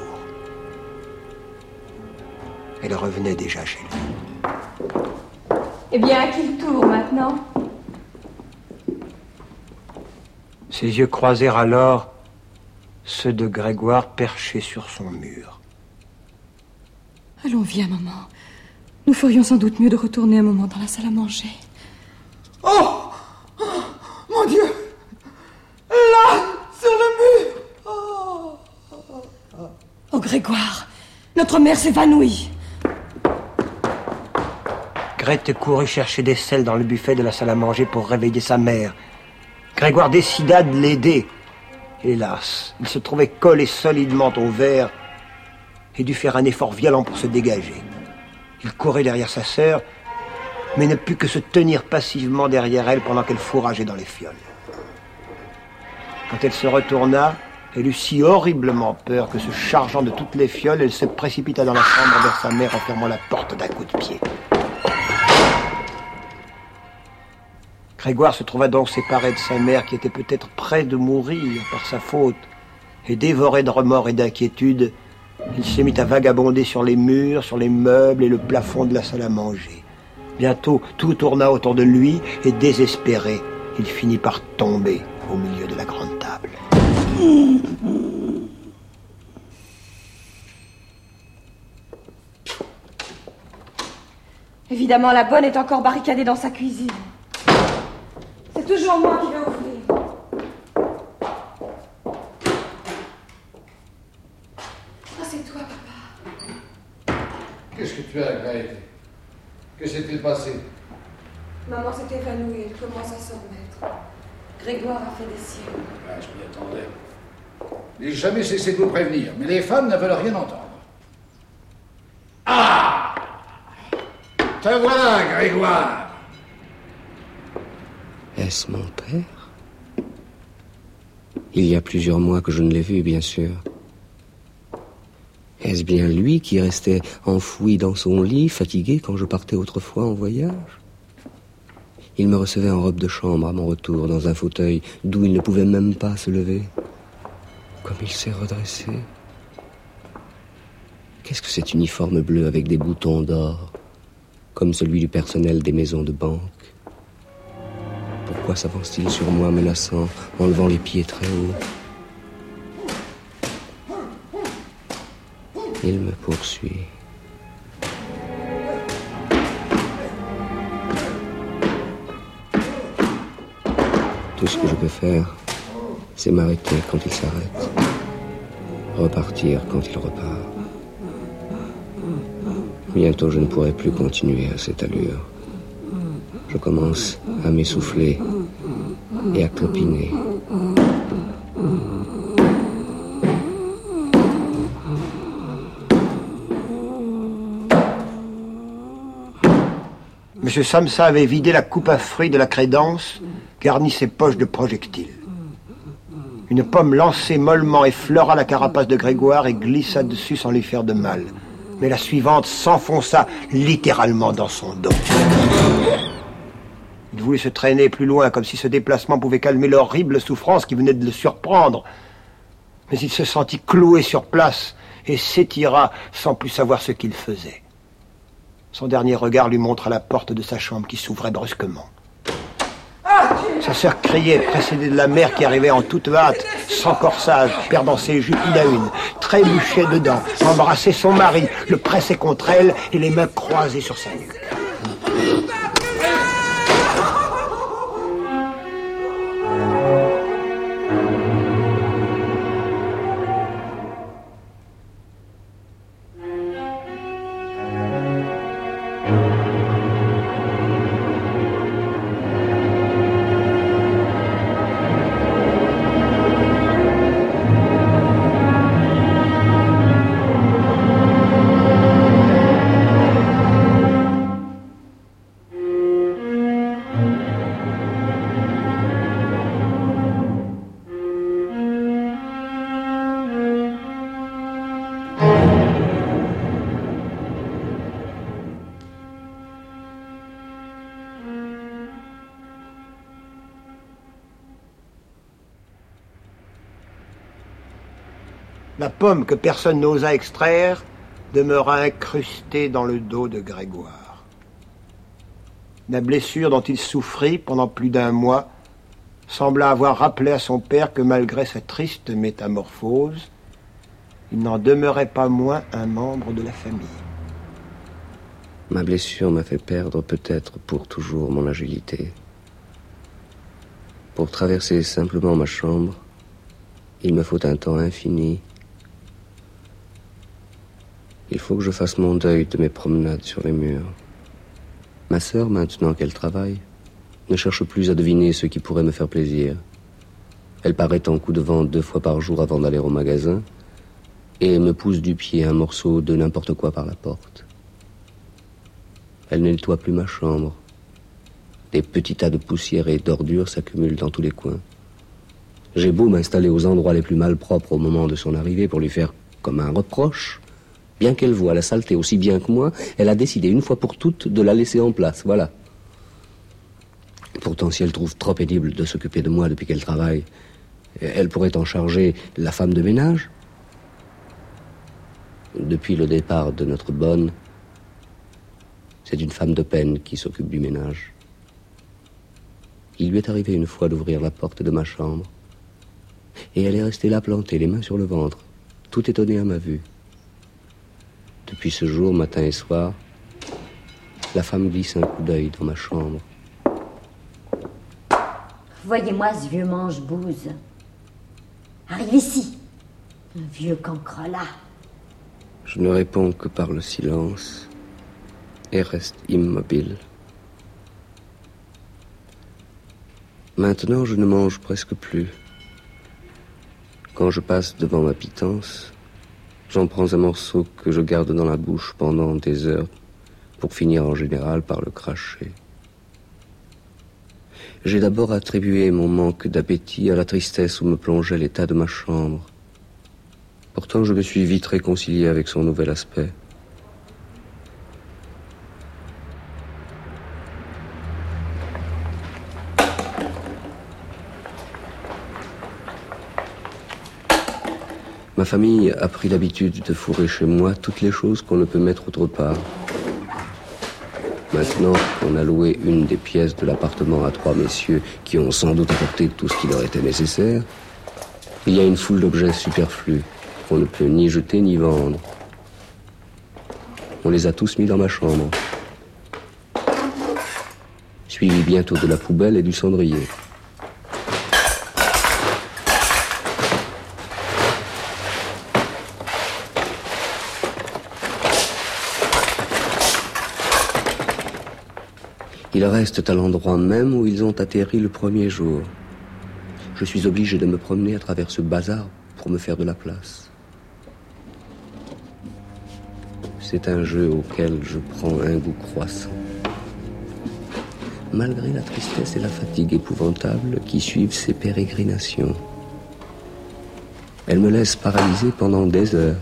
Elle revenait déjà chez lui. Eh bien, à qui le tour maintenant? Ses yeux croisèrent alors ceux de Grégoire perché sur son mur. Allons, viens, maman. Nous ferions sans doute mieux de retourner un moment dans la salle à manger. Oh, mon Dieu! Là, sur le mur! Oh, Grégoire, notre mère s'évanouit. Grete courut chercher des sels dans le buffet de la salle à manger pour réveiller sa mère. Grégoire décida de l'aider. Hélas, il se trouvait collé solidement au verre et dut faire un effort violent pour se dégager. Il courait derrière sa sœur, mais ne put que se tenir passivement derrière elle pendant qu'elle fourrageait dans les fioles. Quand elle se retourna, elle eut si horriblement peur que, se chargeant de toutes les fioles, elle se précipita dans la chambre vers sa mère en fermant la porte d'un coup de pied. Grégoire se trouva donc séparé de sa mère qui était peut-être près de mourir par sa faute, et dévoré de remords et d'inquiétude, il se mit à vagabonder sur les murs, sur les meubles et le plafond de la salle à manger. Bientôt, tout tourna autour de lui et, désespéré, il finit par tomber au milieu de la grande table. Évidemment, la bonne est encore barricadée dans sa cuisine. C'est toujours moi qui vais ouvrir. Ah, c'est toi, papa. Qu'est-ce que tu as, Grete? Que s'est-il passé? Maman s'est évanouie, elle commence à se remettre. Grégoire a fait des siennes. Ah, je m'y attendais. N'ai jamais cessé de vous prévenir, mais les femmes ne veulent rien entendre. Ah! Te voilà, Grégoire! Est-ce mon père? Il y a plusieurs mois que je ne l'ai vu, bien sûr. Est-ce bien lui qui restait enfoui dans son lit, fatigué quand je partais autrefois en voyage? Il me recevait en robe de chambre à mon retour, dans un fauteuil d'où il ne pouvait même pas se lever. Comme il s'est redressé. Qu'est-ce que cet uniforme bleu avec des boutons d'or, comme celui du personnel des maisons de banque? Pourquoi s'avance-t-il sur moi menaçant, en levant les pieds très haut? Il me poursuit. Tout ce que je peux faire, c'est m'arrêter quand il s'arrête, repartir quand il repart. Bientôt, je ne pourrai plus continuer à cette allure. Je commence à m'essouffler et à clopiner. M. Samsa avait vidé la coupe à fruits de la crédence, garni ses poches de projectiles. Une pomme lancée mollement effleura la carapace de Grégoire et glissa dessus sans lui faire de mal. Mais la suivante s'enfonça littéralement dans son dos. Il voulut se traîner plus loin, comme si ce déplacement pouvait calmer l'horrible souffrance qui venait de le surprendre. Mais il se sentit cloué sur place et s'étira sans plus savoir ce qu'il faisait. Son dernier regard lui montra la porte de sa chambre qui s'ouvrait brusquement. Sa sœur criait, précédée de la mère qui arrivait en toute hâte, sans corsage, perdant ses jupes une à une, trébuchait dedans, embrassait son mari, le pressait contre elle et les mains croisées sur sa nuque. La pomme que personne n'osa extraire demeura incrustée dans le dos de Grégoire. La blessure dont il souffrit pendant plus d'un mois sembla avoir rappelé à son père que malgré sa triste métamorphose, il n'en demeurait pas moins un membre de la famille. Ma blessure m'a fait perdre peut-être pour toujours mon agilité. Pour traverser simplement ma chambre, il me faut un temps infini. Il faut que je fasse mon deuil de mes promenades sur les murs. Ma sœur, maintenant qu'elle travaille, ne cherche plus à deviner ce qui pourrait me faire plaisir. Elle paraît en coup de vent 2 fois par jour avant d'aller au magasin et me pousse du pied un morceau de n'importe quoi par la porte. Elle ne nettoie plus ma chambre. Des petits tas de poussière et d'ordures s'accumulent dans tous les coins. J'ai beau m'installer aux endroits les plus malpropres au moment de son arrivée pour lui faire comme un reproche. Bien qu'elle voie la saleté aussi bien que moi, elle a décidé une fois pour toutes de la laisser en place, voilà. Pourtant, si elle trouve trop pénible de s'occuper de moi depuis qu'elle travaille, elle pourrait en charger la femme de ménage. Depuis le départ de notre bonne, c'est une femme de peine qui s'occupe du ménage. Il lui est arrivé une fois d'ouvrir la porte de ma chambre, et elle est restée là plantée, les mains sur le ventre, tout étonnée à ma vue. Depuis ce jour, matin et soir, la femme glisse un coup d'œil dans ma chambre. Voyez-moi ce vieux mange-bouse. Arrive ici, un vieux cancrelat. Je ne réponds que par le silence et reste immobile. Maintenant, je ne mange presque plus. Quand je passe devant ma pitance, j'en prends un morceau que je garde dans la bouche pendant des heures, pour finir en général par le cracher. J'ai d'abord attribué mon manque d'appétit à la tristesse où me plongeait l'état de ma chambre. Pourtant, je me suis vite réconcilié avec son nouvel aspect. Ma famille a pris l'habitude de fourrer chez moi toutes les choses qu'on ne peut mettre autre part. Maintenant qu'on a loué une des pièces de l'appartement à 3 messieurs qui ont sans doute apporté tout ce qui leur était nécessaire, il y a une foule d'objets superflus qu'on ne peut ni jeter ni vendre. On les a tous mis dans ma chambre. Suivi bientôt de la poubelle et du cendrier. Ils restent à l'endroit même où ils ont atterri le premier jour. Je suis obligé de me promener à travers ce bazar pour me faire de la place. C'est un jeu auquel je prends un goût croissant. Malgré la tristesse et la fatigue épouvantables qui suivent ces pérégrinations, elles me laissent paralysé pendant des heures.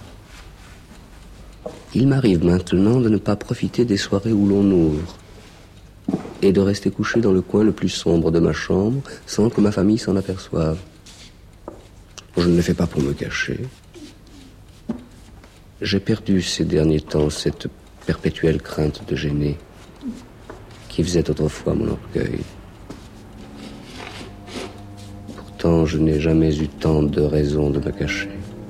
Il m'arrive maintenant de ne pas profiter des soirées où l'on ouvre et de rester couché dans le coin le plus sombre de ma chambre sans que ma famille s'en aperçoive. Je ne le fais pas pour me cacher. J'ai perdu ces derniers temps cette perpétuelle crainte de gêner qui faisait autrefois mon orgueil. Pourtant, je n'ai jamais eu tant de raisons de me cacher.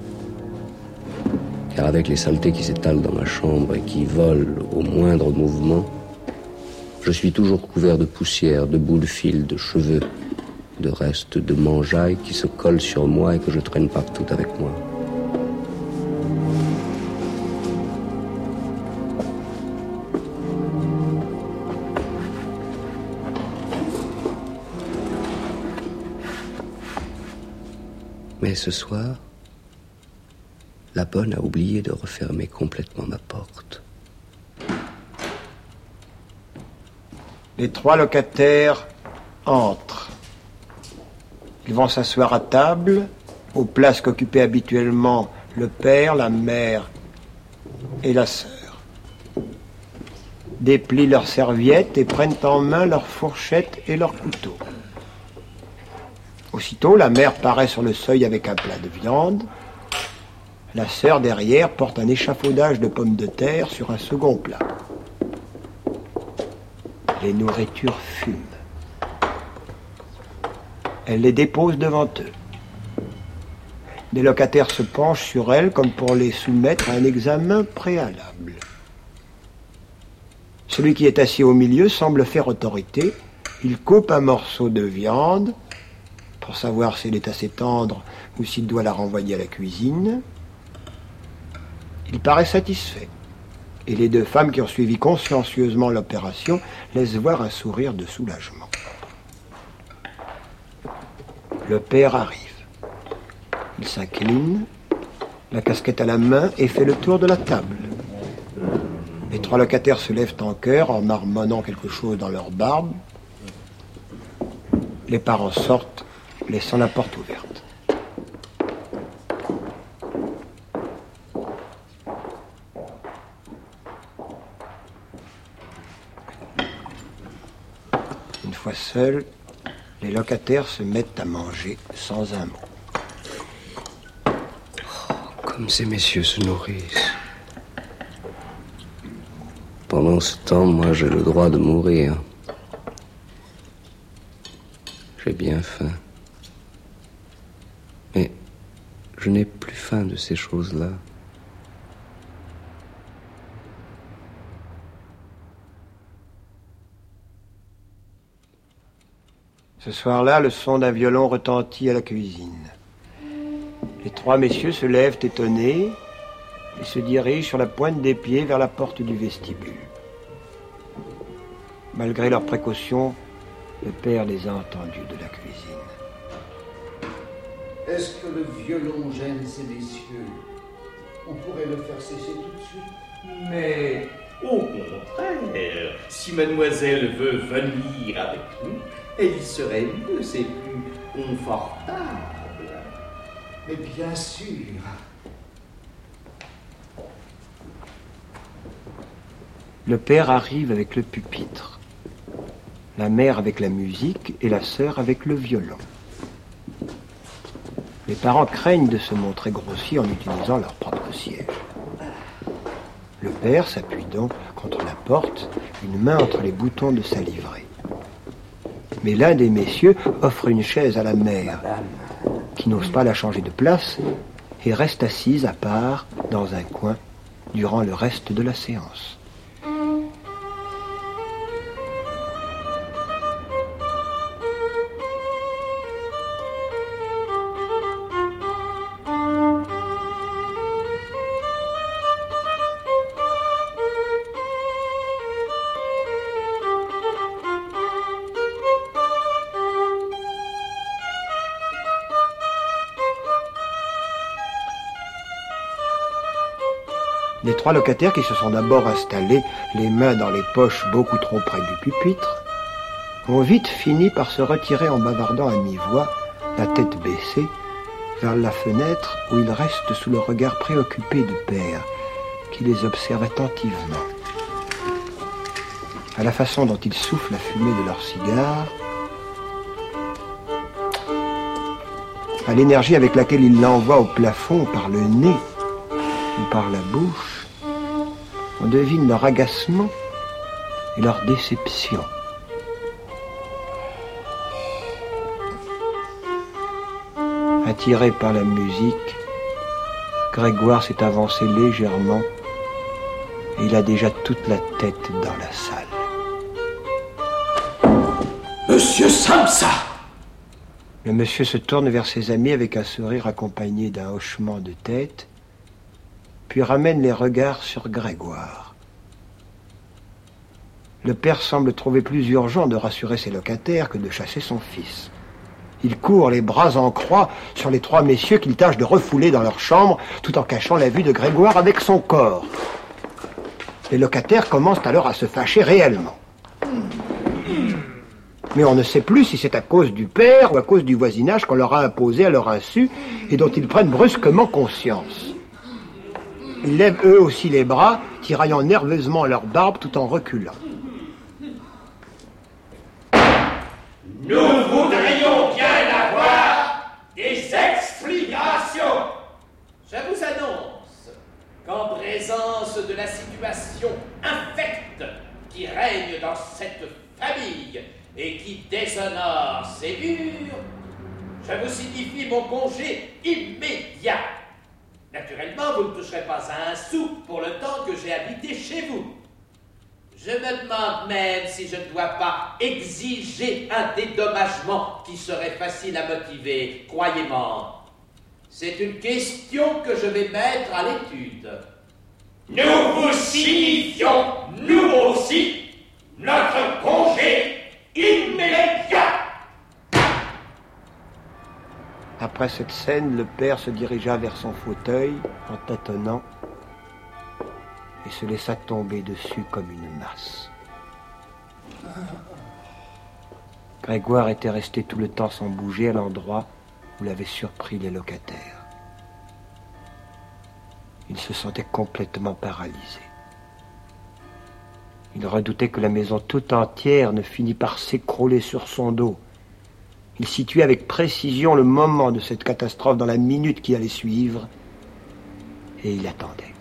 Car avec les saletés qui s'étalent dans ma chambre et qui volent au moindre mouvement, je suis toujours couvert de poussière, de bouts de fil, de cheveux, de restes de mangeaille qui se collent sur moi et que je traîne partout avec moi. Mais ce soir, la bonne a oublié de refermer complètement ma porte. Les 3 locataires entrent. Ils vont s'asseoir à table, aux places qu'occupaient habituellement le père, la mère et la sœur. Déplient leurs serviettes et prennent en main leurs fourchettes et leurs couteaux. Aussitôt, la mère paraît sur le seuil avec un plat de viande. La sœur, derrière, porte un échafaudage de pommes de terre sur un second plat. Les nourritures fument. Elle les dépose devant eux. Des locataires se penchent sur elles comme pour les soumettre à un examen préalable. Celui qui est assis au milieu semble faire autorité. Il coupe un morceau de viande pour savoir s'il est assez tendre ou s'il doit la renvoyer à la cuisine. Il paraît satisfait. Et les 2 femmes qui ont suivi consciencieusement l'opération laissent voir un sourire de soulagement. Le père arrive. Il s'incline, la casquette à la main, et fait le tour de la table. Les 3 locataires se lèvent en chœur en marmonnant quelque chose dans leur barbe. Les parents sortent, laissant la porte ouverte. Une fois seuls, les locataires se mettent à manger sans un mot. Oh, comme ces messieurs se nourrissent. Pendant ce temps, moi, j'ai le droit de mourir. J'ai bien faim. Mais je n'ai plus faim de ces choses-là. Ce soir-là, le son d'un violon retentit à la cuisine. Les 3 messieurs se lèvent étonnés et se dirigent sur la pointe des pieds vers la porte du vestibule. Malgré leurs précautions, le père les a entendus de la cuisine. Est-ce que le violon gêne ces messieurs? On pourrait le faire cesser tout de suite. Mais au contraire, si mademoiselle veut venir avec nous, elle y serait mieux, c'est plus confortable. Mais bien sûr. Le père arrive avec le pupitre, la mère avec la musique et la sœur avec le violon. Les parents craignent de se montrer grossiers en utilisant leur propre siège. Le père s'appuie donc contre la porte, une main entre les boutons de sa livrée. Mais l'un des messieurs offre une chaise à la mère, qui n'ose pas la changer de place et reste assise à part dans un coin durant le reste de la séance. Les 3 locataires qui se sont d'abord installés, les mains dans les poches beaucoup trop près du pupitre, ont vite fini par se retirer en bavardant à mi-voix, la tête baissée, vers la fenêtre où ils restent sous le regard préoccupé de père, qui les observe attentivement. À la façon dont ils soufflent la fumée de leur cigare, à l'énergie avec laquelle ils l'envoient au plafond par le nez ou par la bouche, on devine leur agacement et leur déception. Attiré par la musique, Grégoire s'est avancé légèrement et il a déjà toute la tête dans la salle. Monsieur Samsa! Le monsieur se tourne vers ses amis avec un sourire accompagné d'un hochement de tête, puis ramène les regards sur Grégoire. Le père semble trouver plus urgent de rassurer ses locataires que de chasser son fils. Il court les bras en croix sur les 3 messieurs qu'il tâche de refouler dans leur chambre, tout en cachant la vue de Grégoire avec son corps. Les locataires commencent alors à se fâcher réellement. Mais on ne sait plus si c'est à cause du père ou à cause du voisinage qu'on leur a imposé à leur insu et dont ils prennent brusquement conscience. Ils lèvent eux aussi les bras, tiraillant nerveusement leur barbe tout en reculant. Nous voudrions bien avoir des explications. Je vous annonce qu'en présence de la situation infecte qui règne dans cette famille et qui déshonore ses murs, je vous signifie mon congé immédiat. Naturellement, vous ne toucherez pas à un sou pour le temps que j'ai habité chez vous. Je me demande même si je ne dois pas exiger un dédommagement qui serait facile à motiver, croyez-moi. C'est une question que je vais mettre à l'étude. Nous vous signifions, nous aussi, notre congé immédiat. Après cette scène, le père se dirigea vers son fauteuil en tâtonnant et se laissa tomber dessus comme une masse. Grégoire était resté tout le temps sans bouger à l'endroit où l'avaient surpris les locataires. Il se sentait complètement paralysé. Il redoutait que la maison tout entière ne finît par s'écrouler sur son dos. Il situait avec précision le moment de cette catastrophe dans la minute qui allait suivre, et il attendait.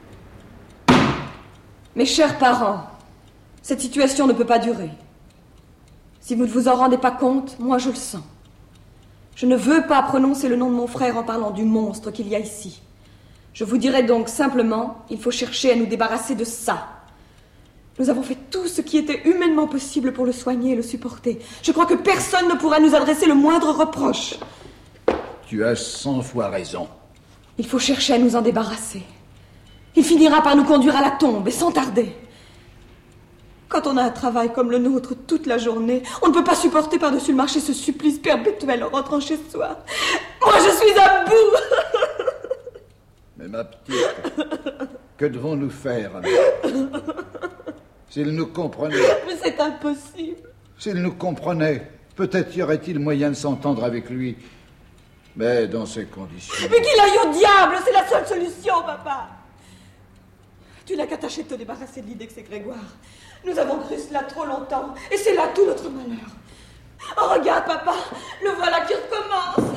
Mes chers parents, cette situation ne peut pas durer. Si vous ne vous en rendez pas compte, moi je le sens. Je ne veux pas prononcer le nom de mon frère en parlant du monstre qu'il y a ici. Je vous dirai donc simplement, il faut chercher à nous débarrasser de ça. Nous avons fait tout ce qui était humainement possible pour le soigner et le supporter. Je crois que personne ne pourra nous adresser le moindre reproche. Tu as 100 fois raison. Il faut chercher à nous en débarrasser. Il finira par nous conduire à la tombe, et sans tarder. Quand on a un travail comme le nôtre toute la journée, on ne peut pas supporter par-dessus le marché ce supplice perpétuel en rentrant chez soi. Moi, je suis à bout. Mais ma petite, que devons-nous faire alors? S'il nous comprenait... Mais c'est impossible. S'il nous comprenait, peut-être y aurait-il moyen de s'entendre avec lui. Mais dans ces conditions... Mais qu'il aille au diable, c'est la seule solution, papa. Tu n'as qu'à tâcher de te débarrasser de l'idée que c'est Grégoire. Nous avons cru cela trop longtemps, et c'est là tout notre malheur. Oh, regarde, papa, le voilà qui recommence.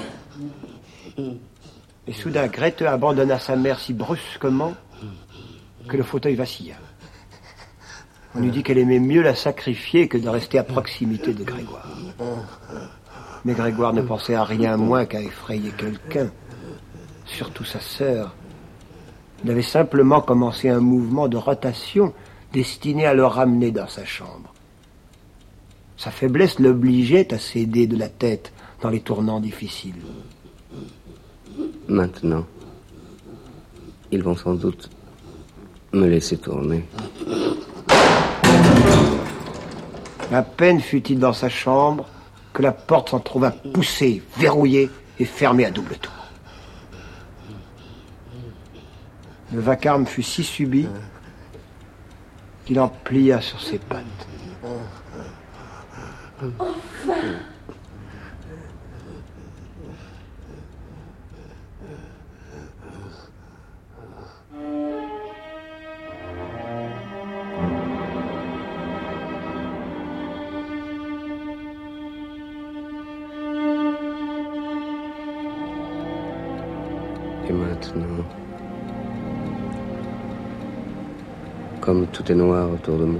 Et soudain, Grete abandonna sa mère si brusquement que le fauteuil vacilla. On lui dit qu'elle aimait mieux la sacrifier que de rester à proximité de Grégoire. Mais Grégoire ne pensait à rien moins qu'à effrayer quelqu'un, surtout sa sœur, Il avait simplement commencé un mouvement de rotation destiné à le ramener dans sa chambre. Sa faiblesse l'obligeait à céder de la tête dans les tournants difficiles. Maintenant, ils vont sans doute me laisser tourner. À peine fut-il dans sa chambre que la porte s'en trouva poussée, verrouillée et fermée à double tour. Le vacarme fut si subit qu'il en plia sur ses pattes. Enfin! Et maintenant, comme tout est noir autour de moi,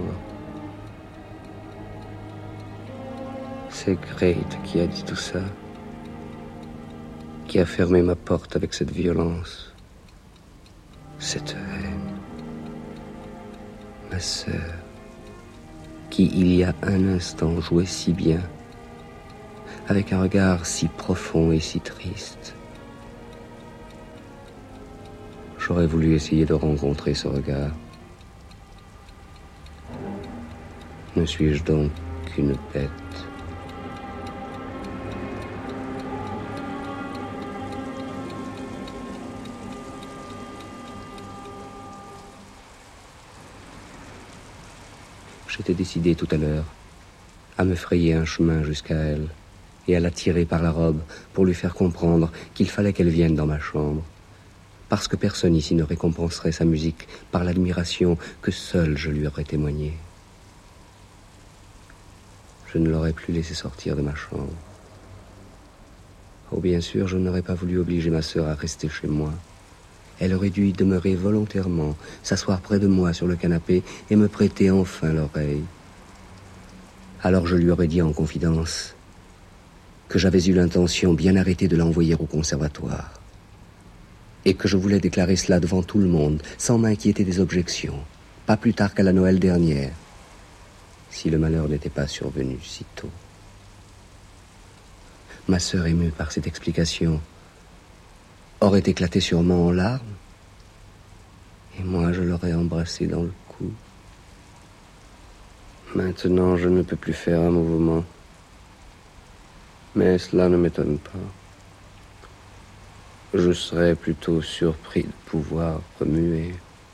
c'est Great qui a dit tout ça, qui a fermé ma porte avec cette violence, cette haine. Ma sœur, qui il y a un instant jouait si bien, avec un regard si profond et si triste. J'aurais voulu essayer de rencontrer ce regard. Ne suis-je donc qu'une bête? J'étais décidé tout à l'heure à me frayer un chemin jusqu'à elle et à la tirer par la robe pour lui faire comprendre qu'il fallait qu'elle vienne dans ma chambre. Parce que personne ici ne récompenserait sa musique par l'admiration que seul je lui aurais témoignée. Je ne l'aurais plus laissée sortir de ma chambre. Oh, bien sûr, je n'aurais pas voulu obliger ma sœur à rester chez moi. Elle aurait dû y demeurer volontairement, s'asseoir près de moi sur le canapé et me prêter enfin l'oreille. Alors je lui aurais dit en confidence que j'avais eu l'intention bien arrêtée de l'envoyer au conservatoire et que je voulais déclarer cela devant tout le monde, sans m'inquiéter des objections, pas plus tard qu'à la Noël dernière, si le malheur n'était pas survenu si tôt. Ma sœur, émue par cette explication, aurait éclaté sûrement en larmes, et moi je l'aurais embrassée dans le cou. Maintenant, je ne peux plus faire un mouvement, mais cela ne m'étonne pas. Je serais plutôt surpris de pouvoir remuer.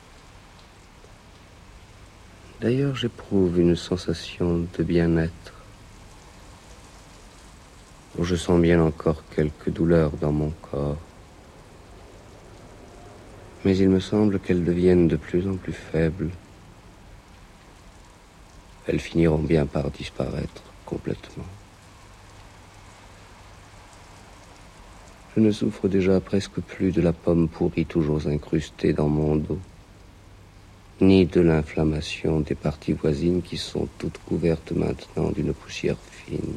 D'ailleurs, j'éprouve une sensation de bien-être. Je sens bien encore quelques douleurs dans mon corps. Mais il me semble qu'elles deviennent de plus en plus faibles. Elles finiront bien par disparaître complètement. Je ne souffre déjà presque plus de la pomme pourrie toujours incrustée dans mon dos, ni de l'inflammation des parties voisines qui sont toutes couvertes maintenant d'une poussière fine.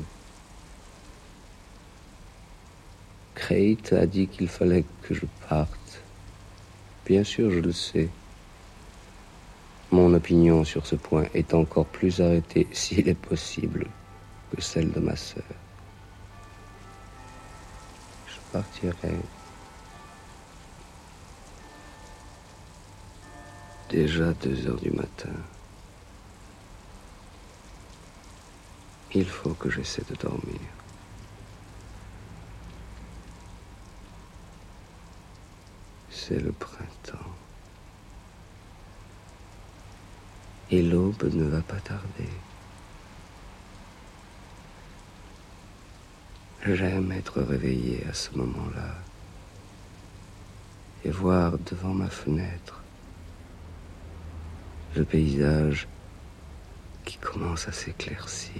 Crate a dit qu'il fallait que je parte. Bien sûr, je le sais. Mon opinion sur ce point est encore plus arrêtée, s'il est possible, que celle de ma sœur. Je partirai. Déjà 2 heures du matin. Il faut que j'essaie de dormir. C'est le printemps. Et l'aube ne va pas tarder. J'aime être réveillé à ce moment-là et voir devant ma fenêtre le paysage qui commence à s'éclaircir.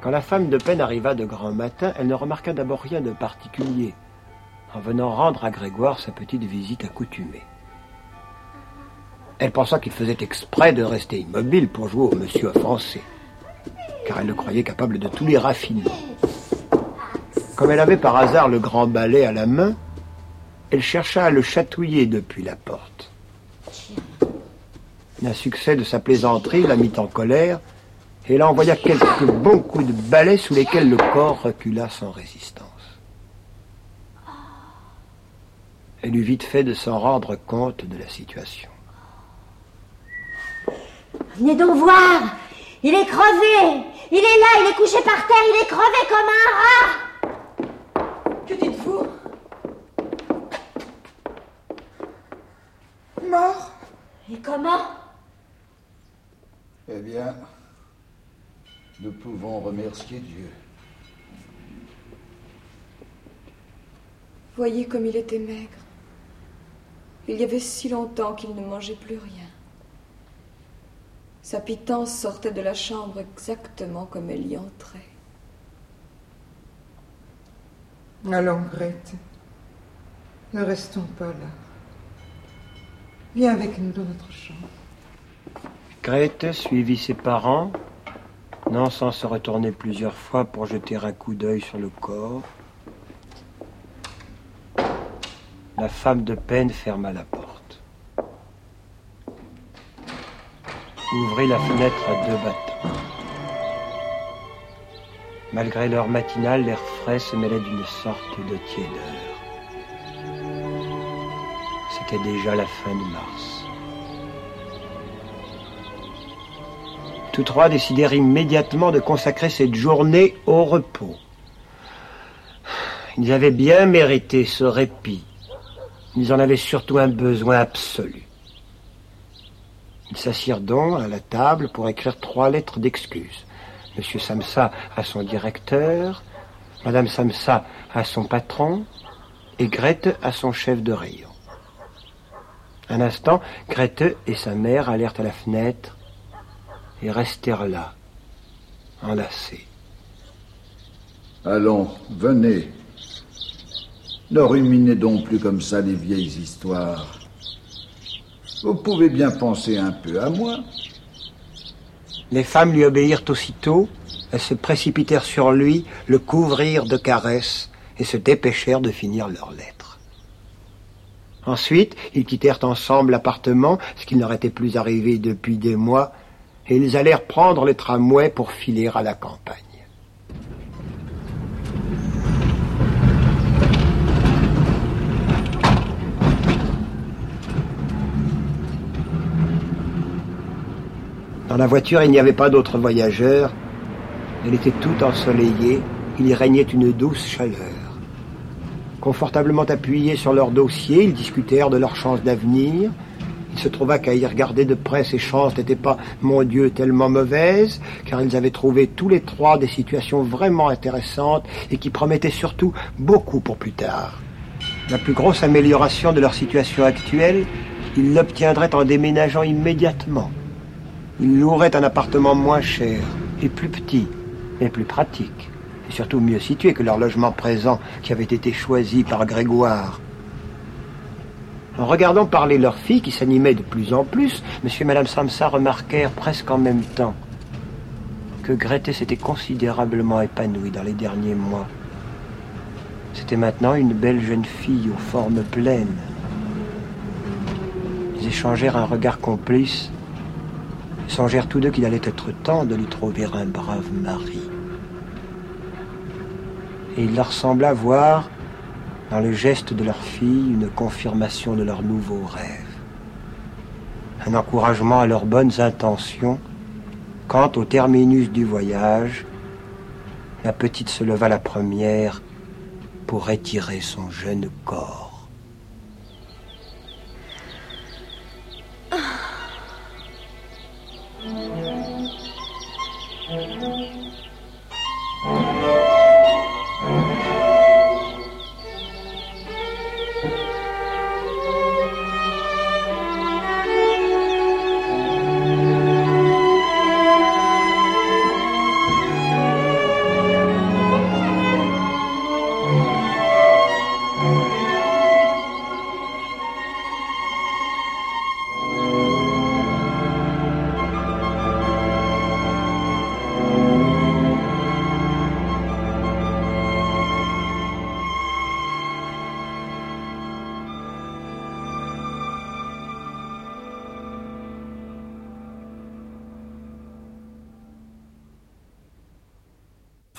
Quand la femme de peine arriva de grand matin, elle ne remarqua d'abord rien de particulier, en venant rendre à Grégoire sa petite visite accoutumée. Elle pensa qu'il faisait exprès de rester immobile pour jouer au monsieur offensé, car elle le croyait capable de tous les raffinements. Comme elle avait par hasard le grand balai à la main, elle chercha à le chatouiller depuis la porte. L'insuccès de sa plaisanterie la mit en colère, et elle envoya quelques bons coups de balai sous lesquels le corps recula sans résistance. Elle eut vite fait de s'en rendre compte de la situation. Venez donc voir! Il est crevé! Il est là, il est couché par terre, il est crevé comme un rat! Que dites-vous? Mort? Et comment? Eh bien, nous pouvons remercier Dieu. Voyez comme il était maigre. Il y avait si longtemps qu'il ne mangeait plus rien. Sa pitance sortait de la chambre exactement comme elle y entrait. Allons, Grete, ne restons pas là. Viens avec nous dans notre chambre. Grete suivit ses parents, non sans se retourner plusieurs fois pour jeter un coup d'œil sur le corps. La femme de peine ferma la porte. Ouvrit la fenêtre à deux battants. Malgré l'heure matinale, l'air frais se mêlait d'une sorte de tiédeur. C'était déjà la fin de mars. Tous trois décidèrent immédiatement de consacrer cette journée au repos. Ils avaient bien mérité ce répit. Ils en avaient surtout un besoin absolu. Ils s'assirent donc à la table pour écrire 3 lettres d'excuses. Monsieur Samsa à son directeur, Madame Samsa à son patron et Grete à son chef de rayon. Un instant, Grete et sa mère allèrent à la fenêtre et restèrent là, enlacés. Allons, venez. Ne ruminez donc plus comme ça les vieilles histoires. Vous pouvez bien penser un peu à moi. Les femmes lui obéirent aussitôt. Elles se précipitèrent sur lui, le couvrirent de caresses et se dépêchèrent de finir leurs lettres. Ensuite, ils quittèrent ensemble l'appartement, ce qui leur était plus arrivé depuis des mois, et ils allèrent prendre le tramway pour filer à la campagne. Dans la voiture, il n'y avait pas d'autres voyageurs. Elle était toute ensoleillée. Il y régnait une douce chaleur. Confortablement appuyés sur leur dossier, ils discutèrent de leurs chances d'avenir. Il se trouva qu'à y regarder de près, ces chances n'étaient pas, mon Dieu, tellement mauvaises, car ils avaient trouvé tous les 3 des situations vraiment intéressantes et qui promettaient surtout beaucoup pour plus tard. La plus grosse amélioration de leur situation actuelle, ils l'obtiendraient en déménageant immédiatement. Ils loueraient un appartement moins cher et plus petit, mais plus pratique, et surtout mieux situé que leur logement présent qui avait été choisi par Grégoire. En regardant parler leur fille, qui s'animait de plus en plus, monsieur et madame Samsa remarquèrent presque en même temps que Grete s'était considérablement épanouie dans les derniers mois. C'était maintenant une belle jeune fille aux formes pleines. Ils échangèrent un regard complice, songèrent tous deux qu'il allait être temps de lui trouver un brave mari. Et il leur sembla voir, dans le geste de leur fille, une confirmation de leurs nouveaux rêves. Un encouragement à leurs bonnes intentions, quand, au terminus du voyage, la petite se leva la première pour étirer son jeune corps.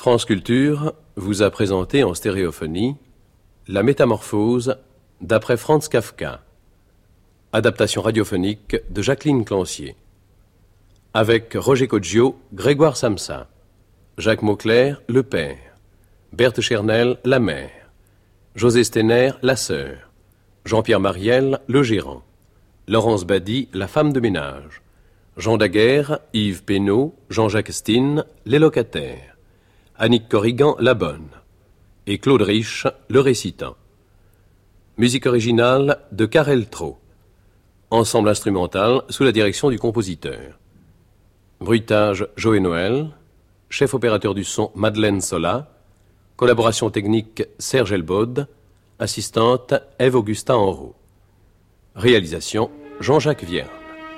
France Culture vous a présenté en stéréophonie La Métamorphose d'après Franz Kafka, adaptation radiophonique de Jacqueline Clancier, avec Roger Coggio, Grégoire Samsa, Jacques Mauclair, le père, Berthe Chernel, la mère, José Stener, la sœur, Jean-Pierre Mariel, le gérant, Laurence Bady, la femme de ménage, Jean Daguerre, Yves Pénaud, Jean-Jacques Stine, les locataires, Annick Corrigan, la bonne, et Claude Rich, le récitant. Musique originale de Karel Tro. Ensemble instrumental sous la direction du compositeur. Bruitage Joël Noël. Chef opérateur du son Madeleine Sola. Collaboration technique Serge Elbaud. Assistante Ève-Augusta Enrault. Réalisation Jean-Jacques Vierne.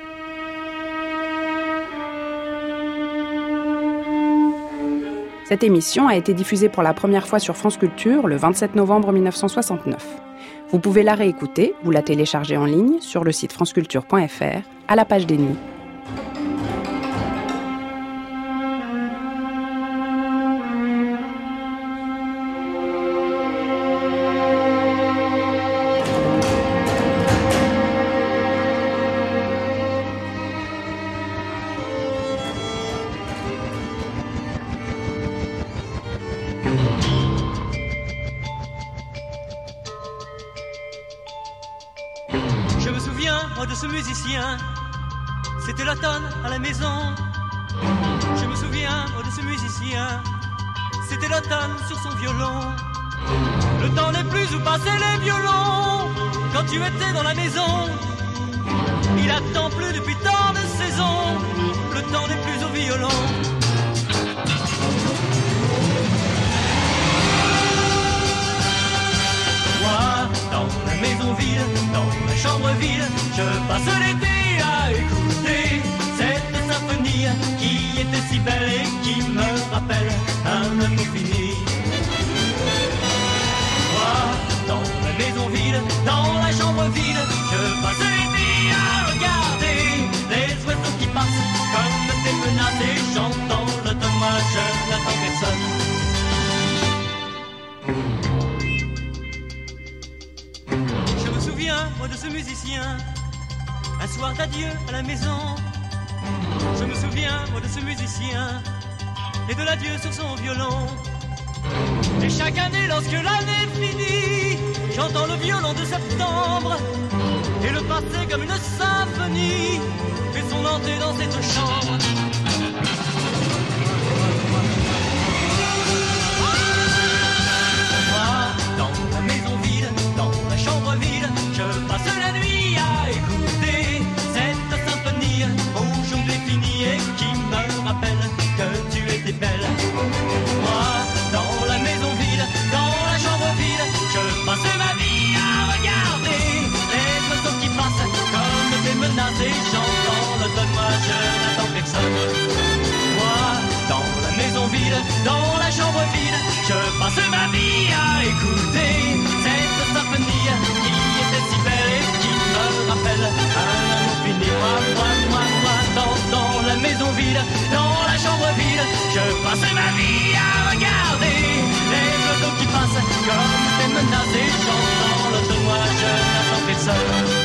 Cette émission a été diffusée pour la première fois sur France Culture le 27 novembre 1969. Vous pouvez la réécouter ou la télécharger en ligne sur le site franceculture.fr à la page des nuits. De ce musicien, c'était l'automne à la maison. Je me souviens de ce musicien, c'était l'automne sur son violon. Le temps n'est plus où passer les violons quand tu étais dans la maison. Il attend plus depuis tant de saisons, le temps n'est plus au violon. Moi, dans la maison vide, dans la chambre vide, je passe l'été à écouter cette symphonie qui était si belle et qui me rappelle un amour fini. Moi, dans la maison vide, dans la chambre vide, je passe l'été à regarder les oiseaux qui passent comme des menaces et j'entends l'automne, moi je n'attends personne. Moi de ce musicien, un soir d'adieu à la maison. Je me souviens, moi de ce musicien, et de l'adieu sur son violon. Et chaque année, lorsque l'année finit, j'entends le violon de septembre, et le passé comme une symphonie fait son entrée dans cette chambre. Dans la maison vide, dans la chambre vide, je passe la nuit à écouter cette symphonie aujourd'hui finie et qui me rappelle que tu étais belle. Moi, dans la maison vide, dans la chambre vide, je passe ma vie à regarder les oiseaux qui passent comme des menaces et j'entends l'automne, moi je n'attends personne. Moi, dans la maison vide, dans la chambre vide, je passe ma vie à écouter cette symphonie qui était si belle et qui me rappelle un amour fini. Moi, dans la maison vide, dans la chambre vide, je passe ma vie à regarder les oiseaux qui passent comme des menaces et j'entends l'automne, moi je n'attends personne.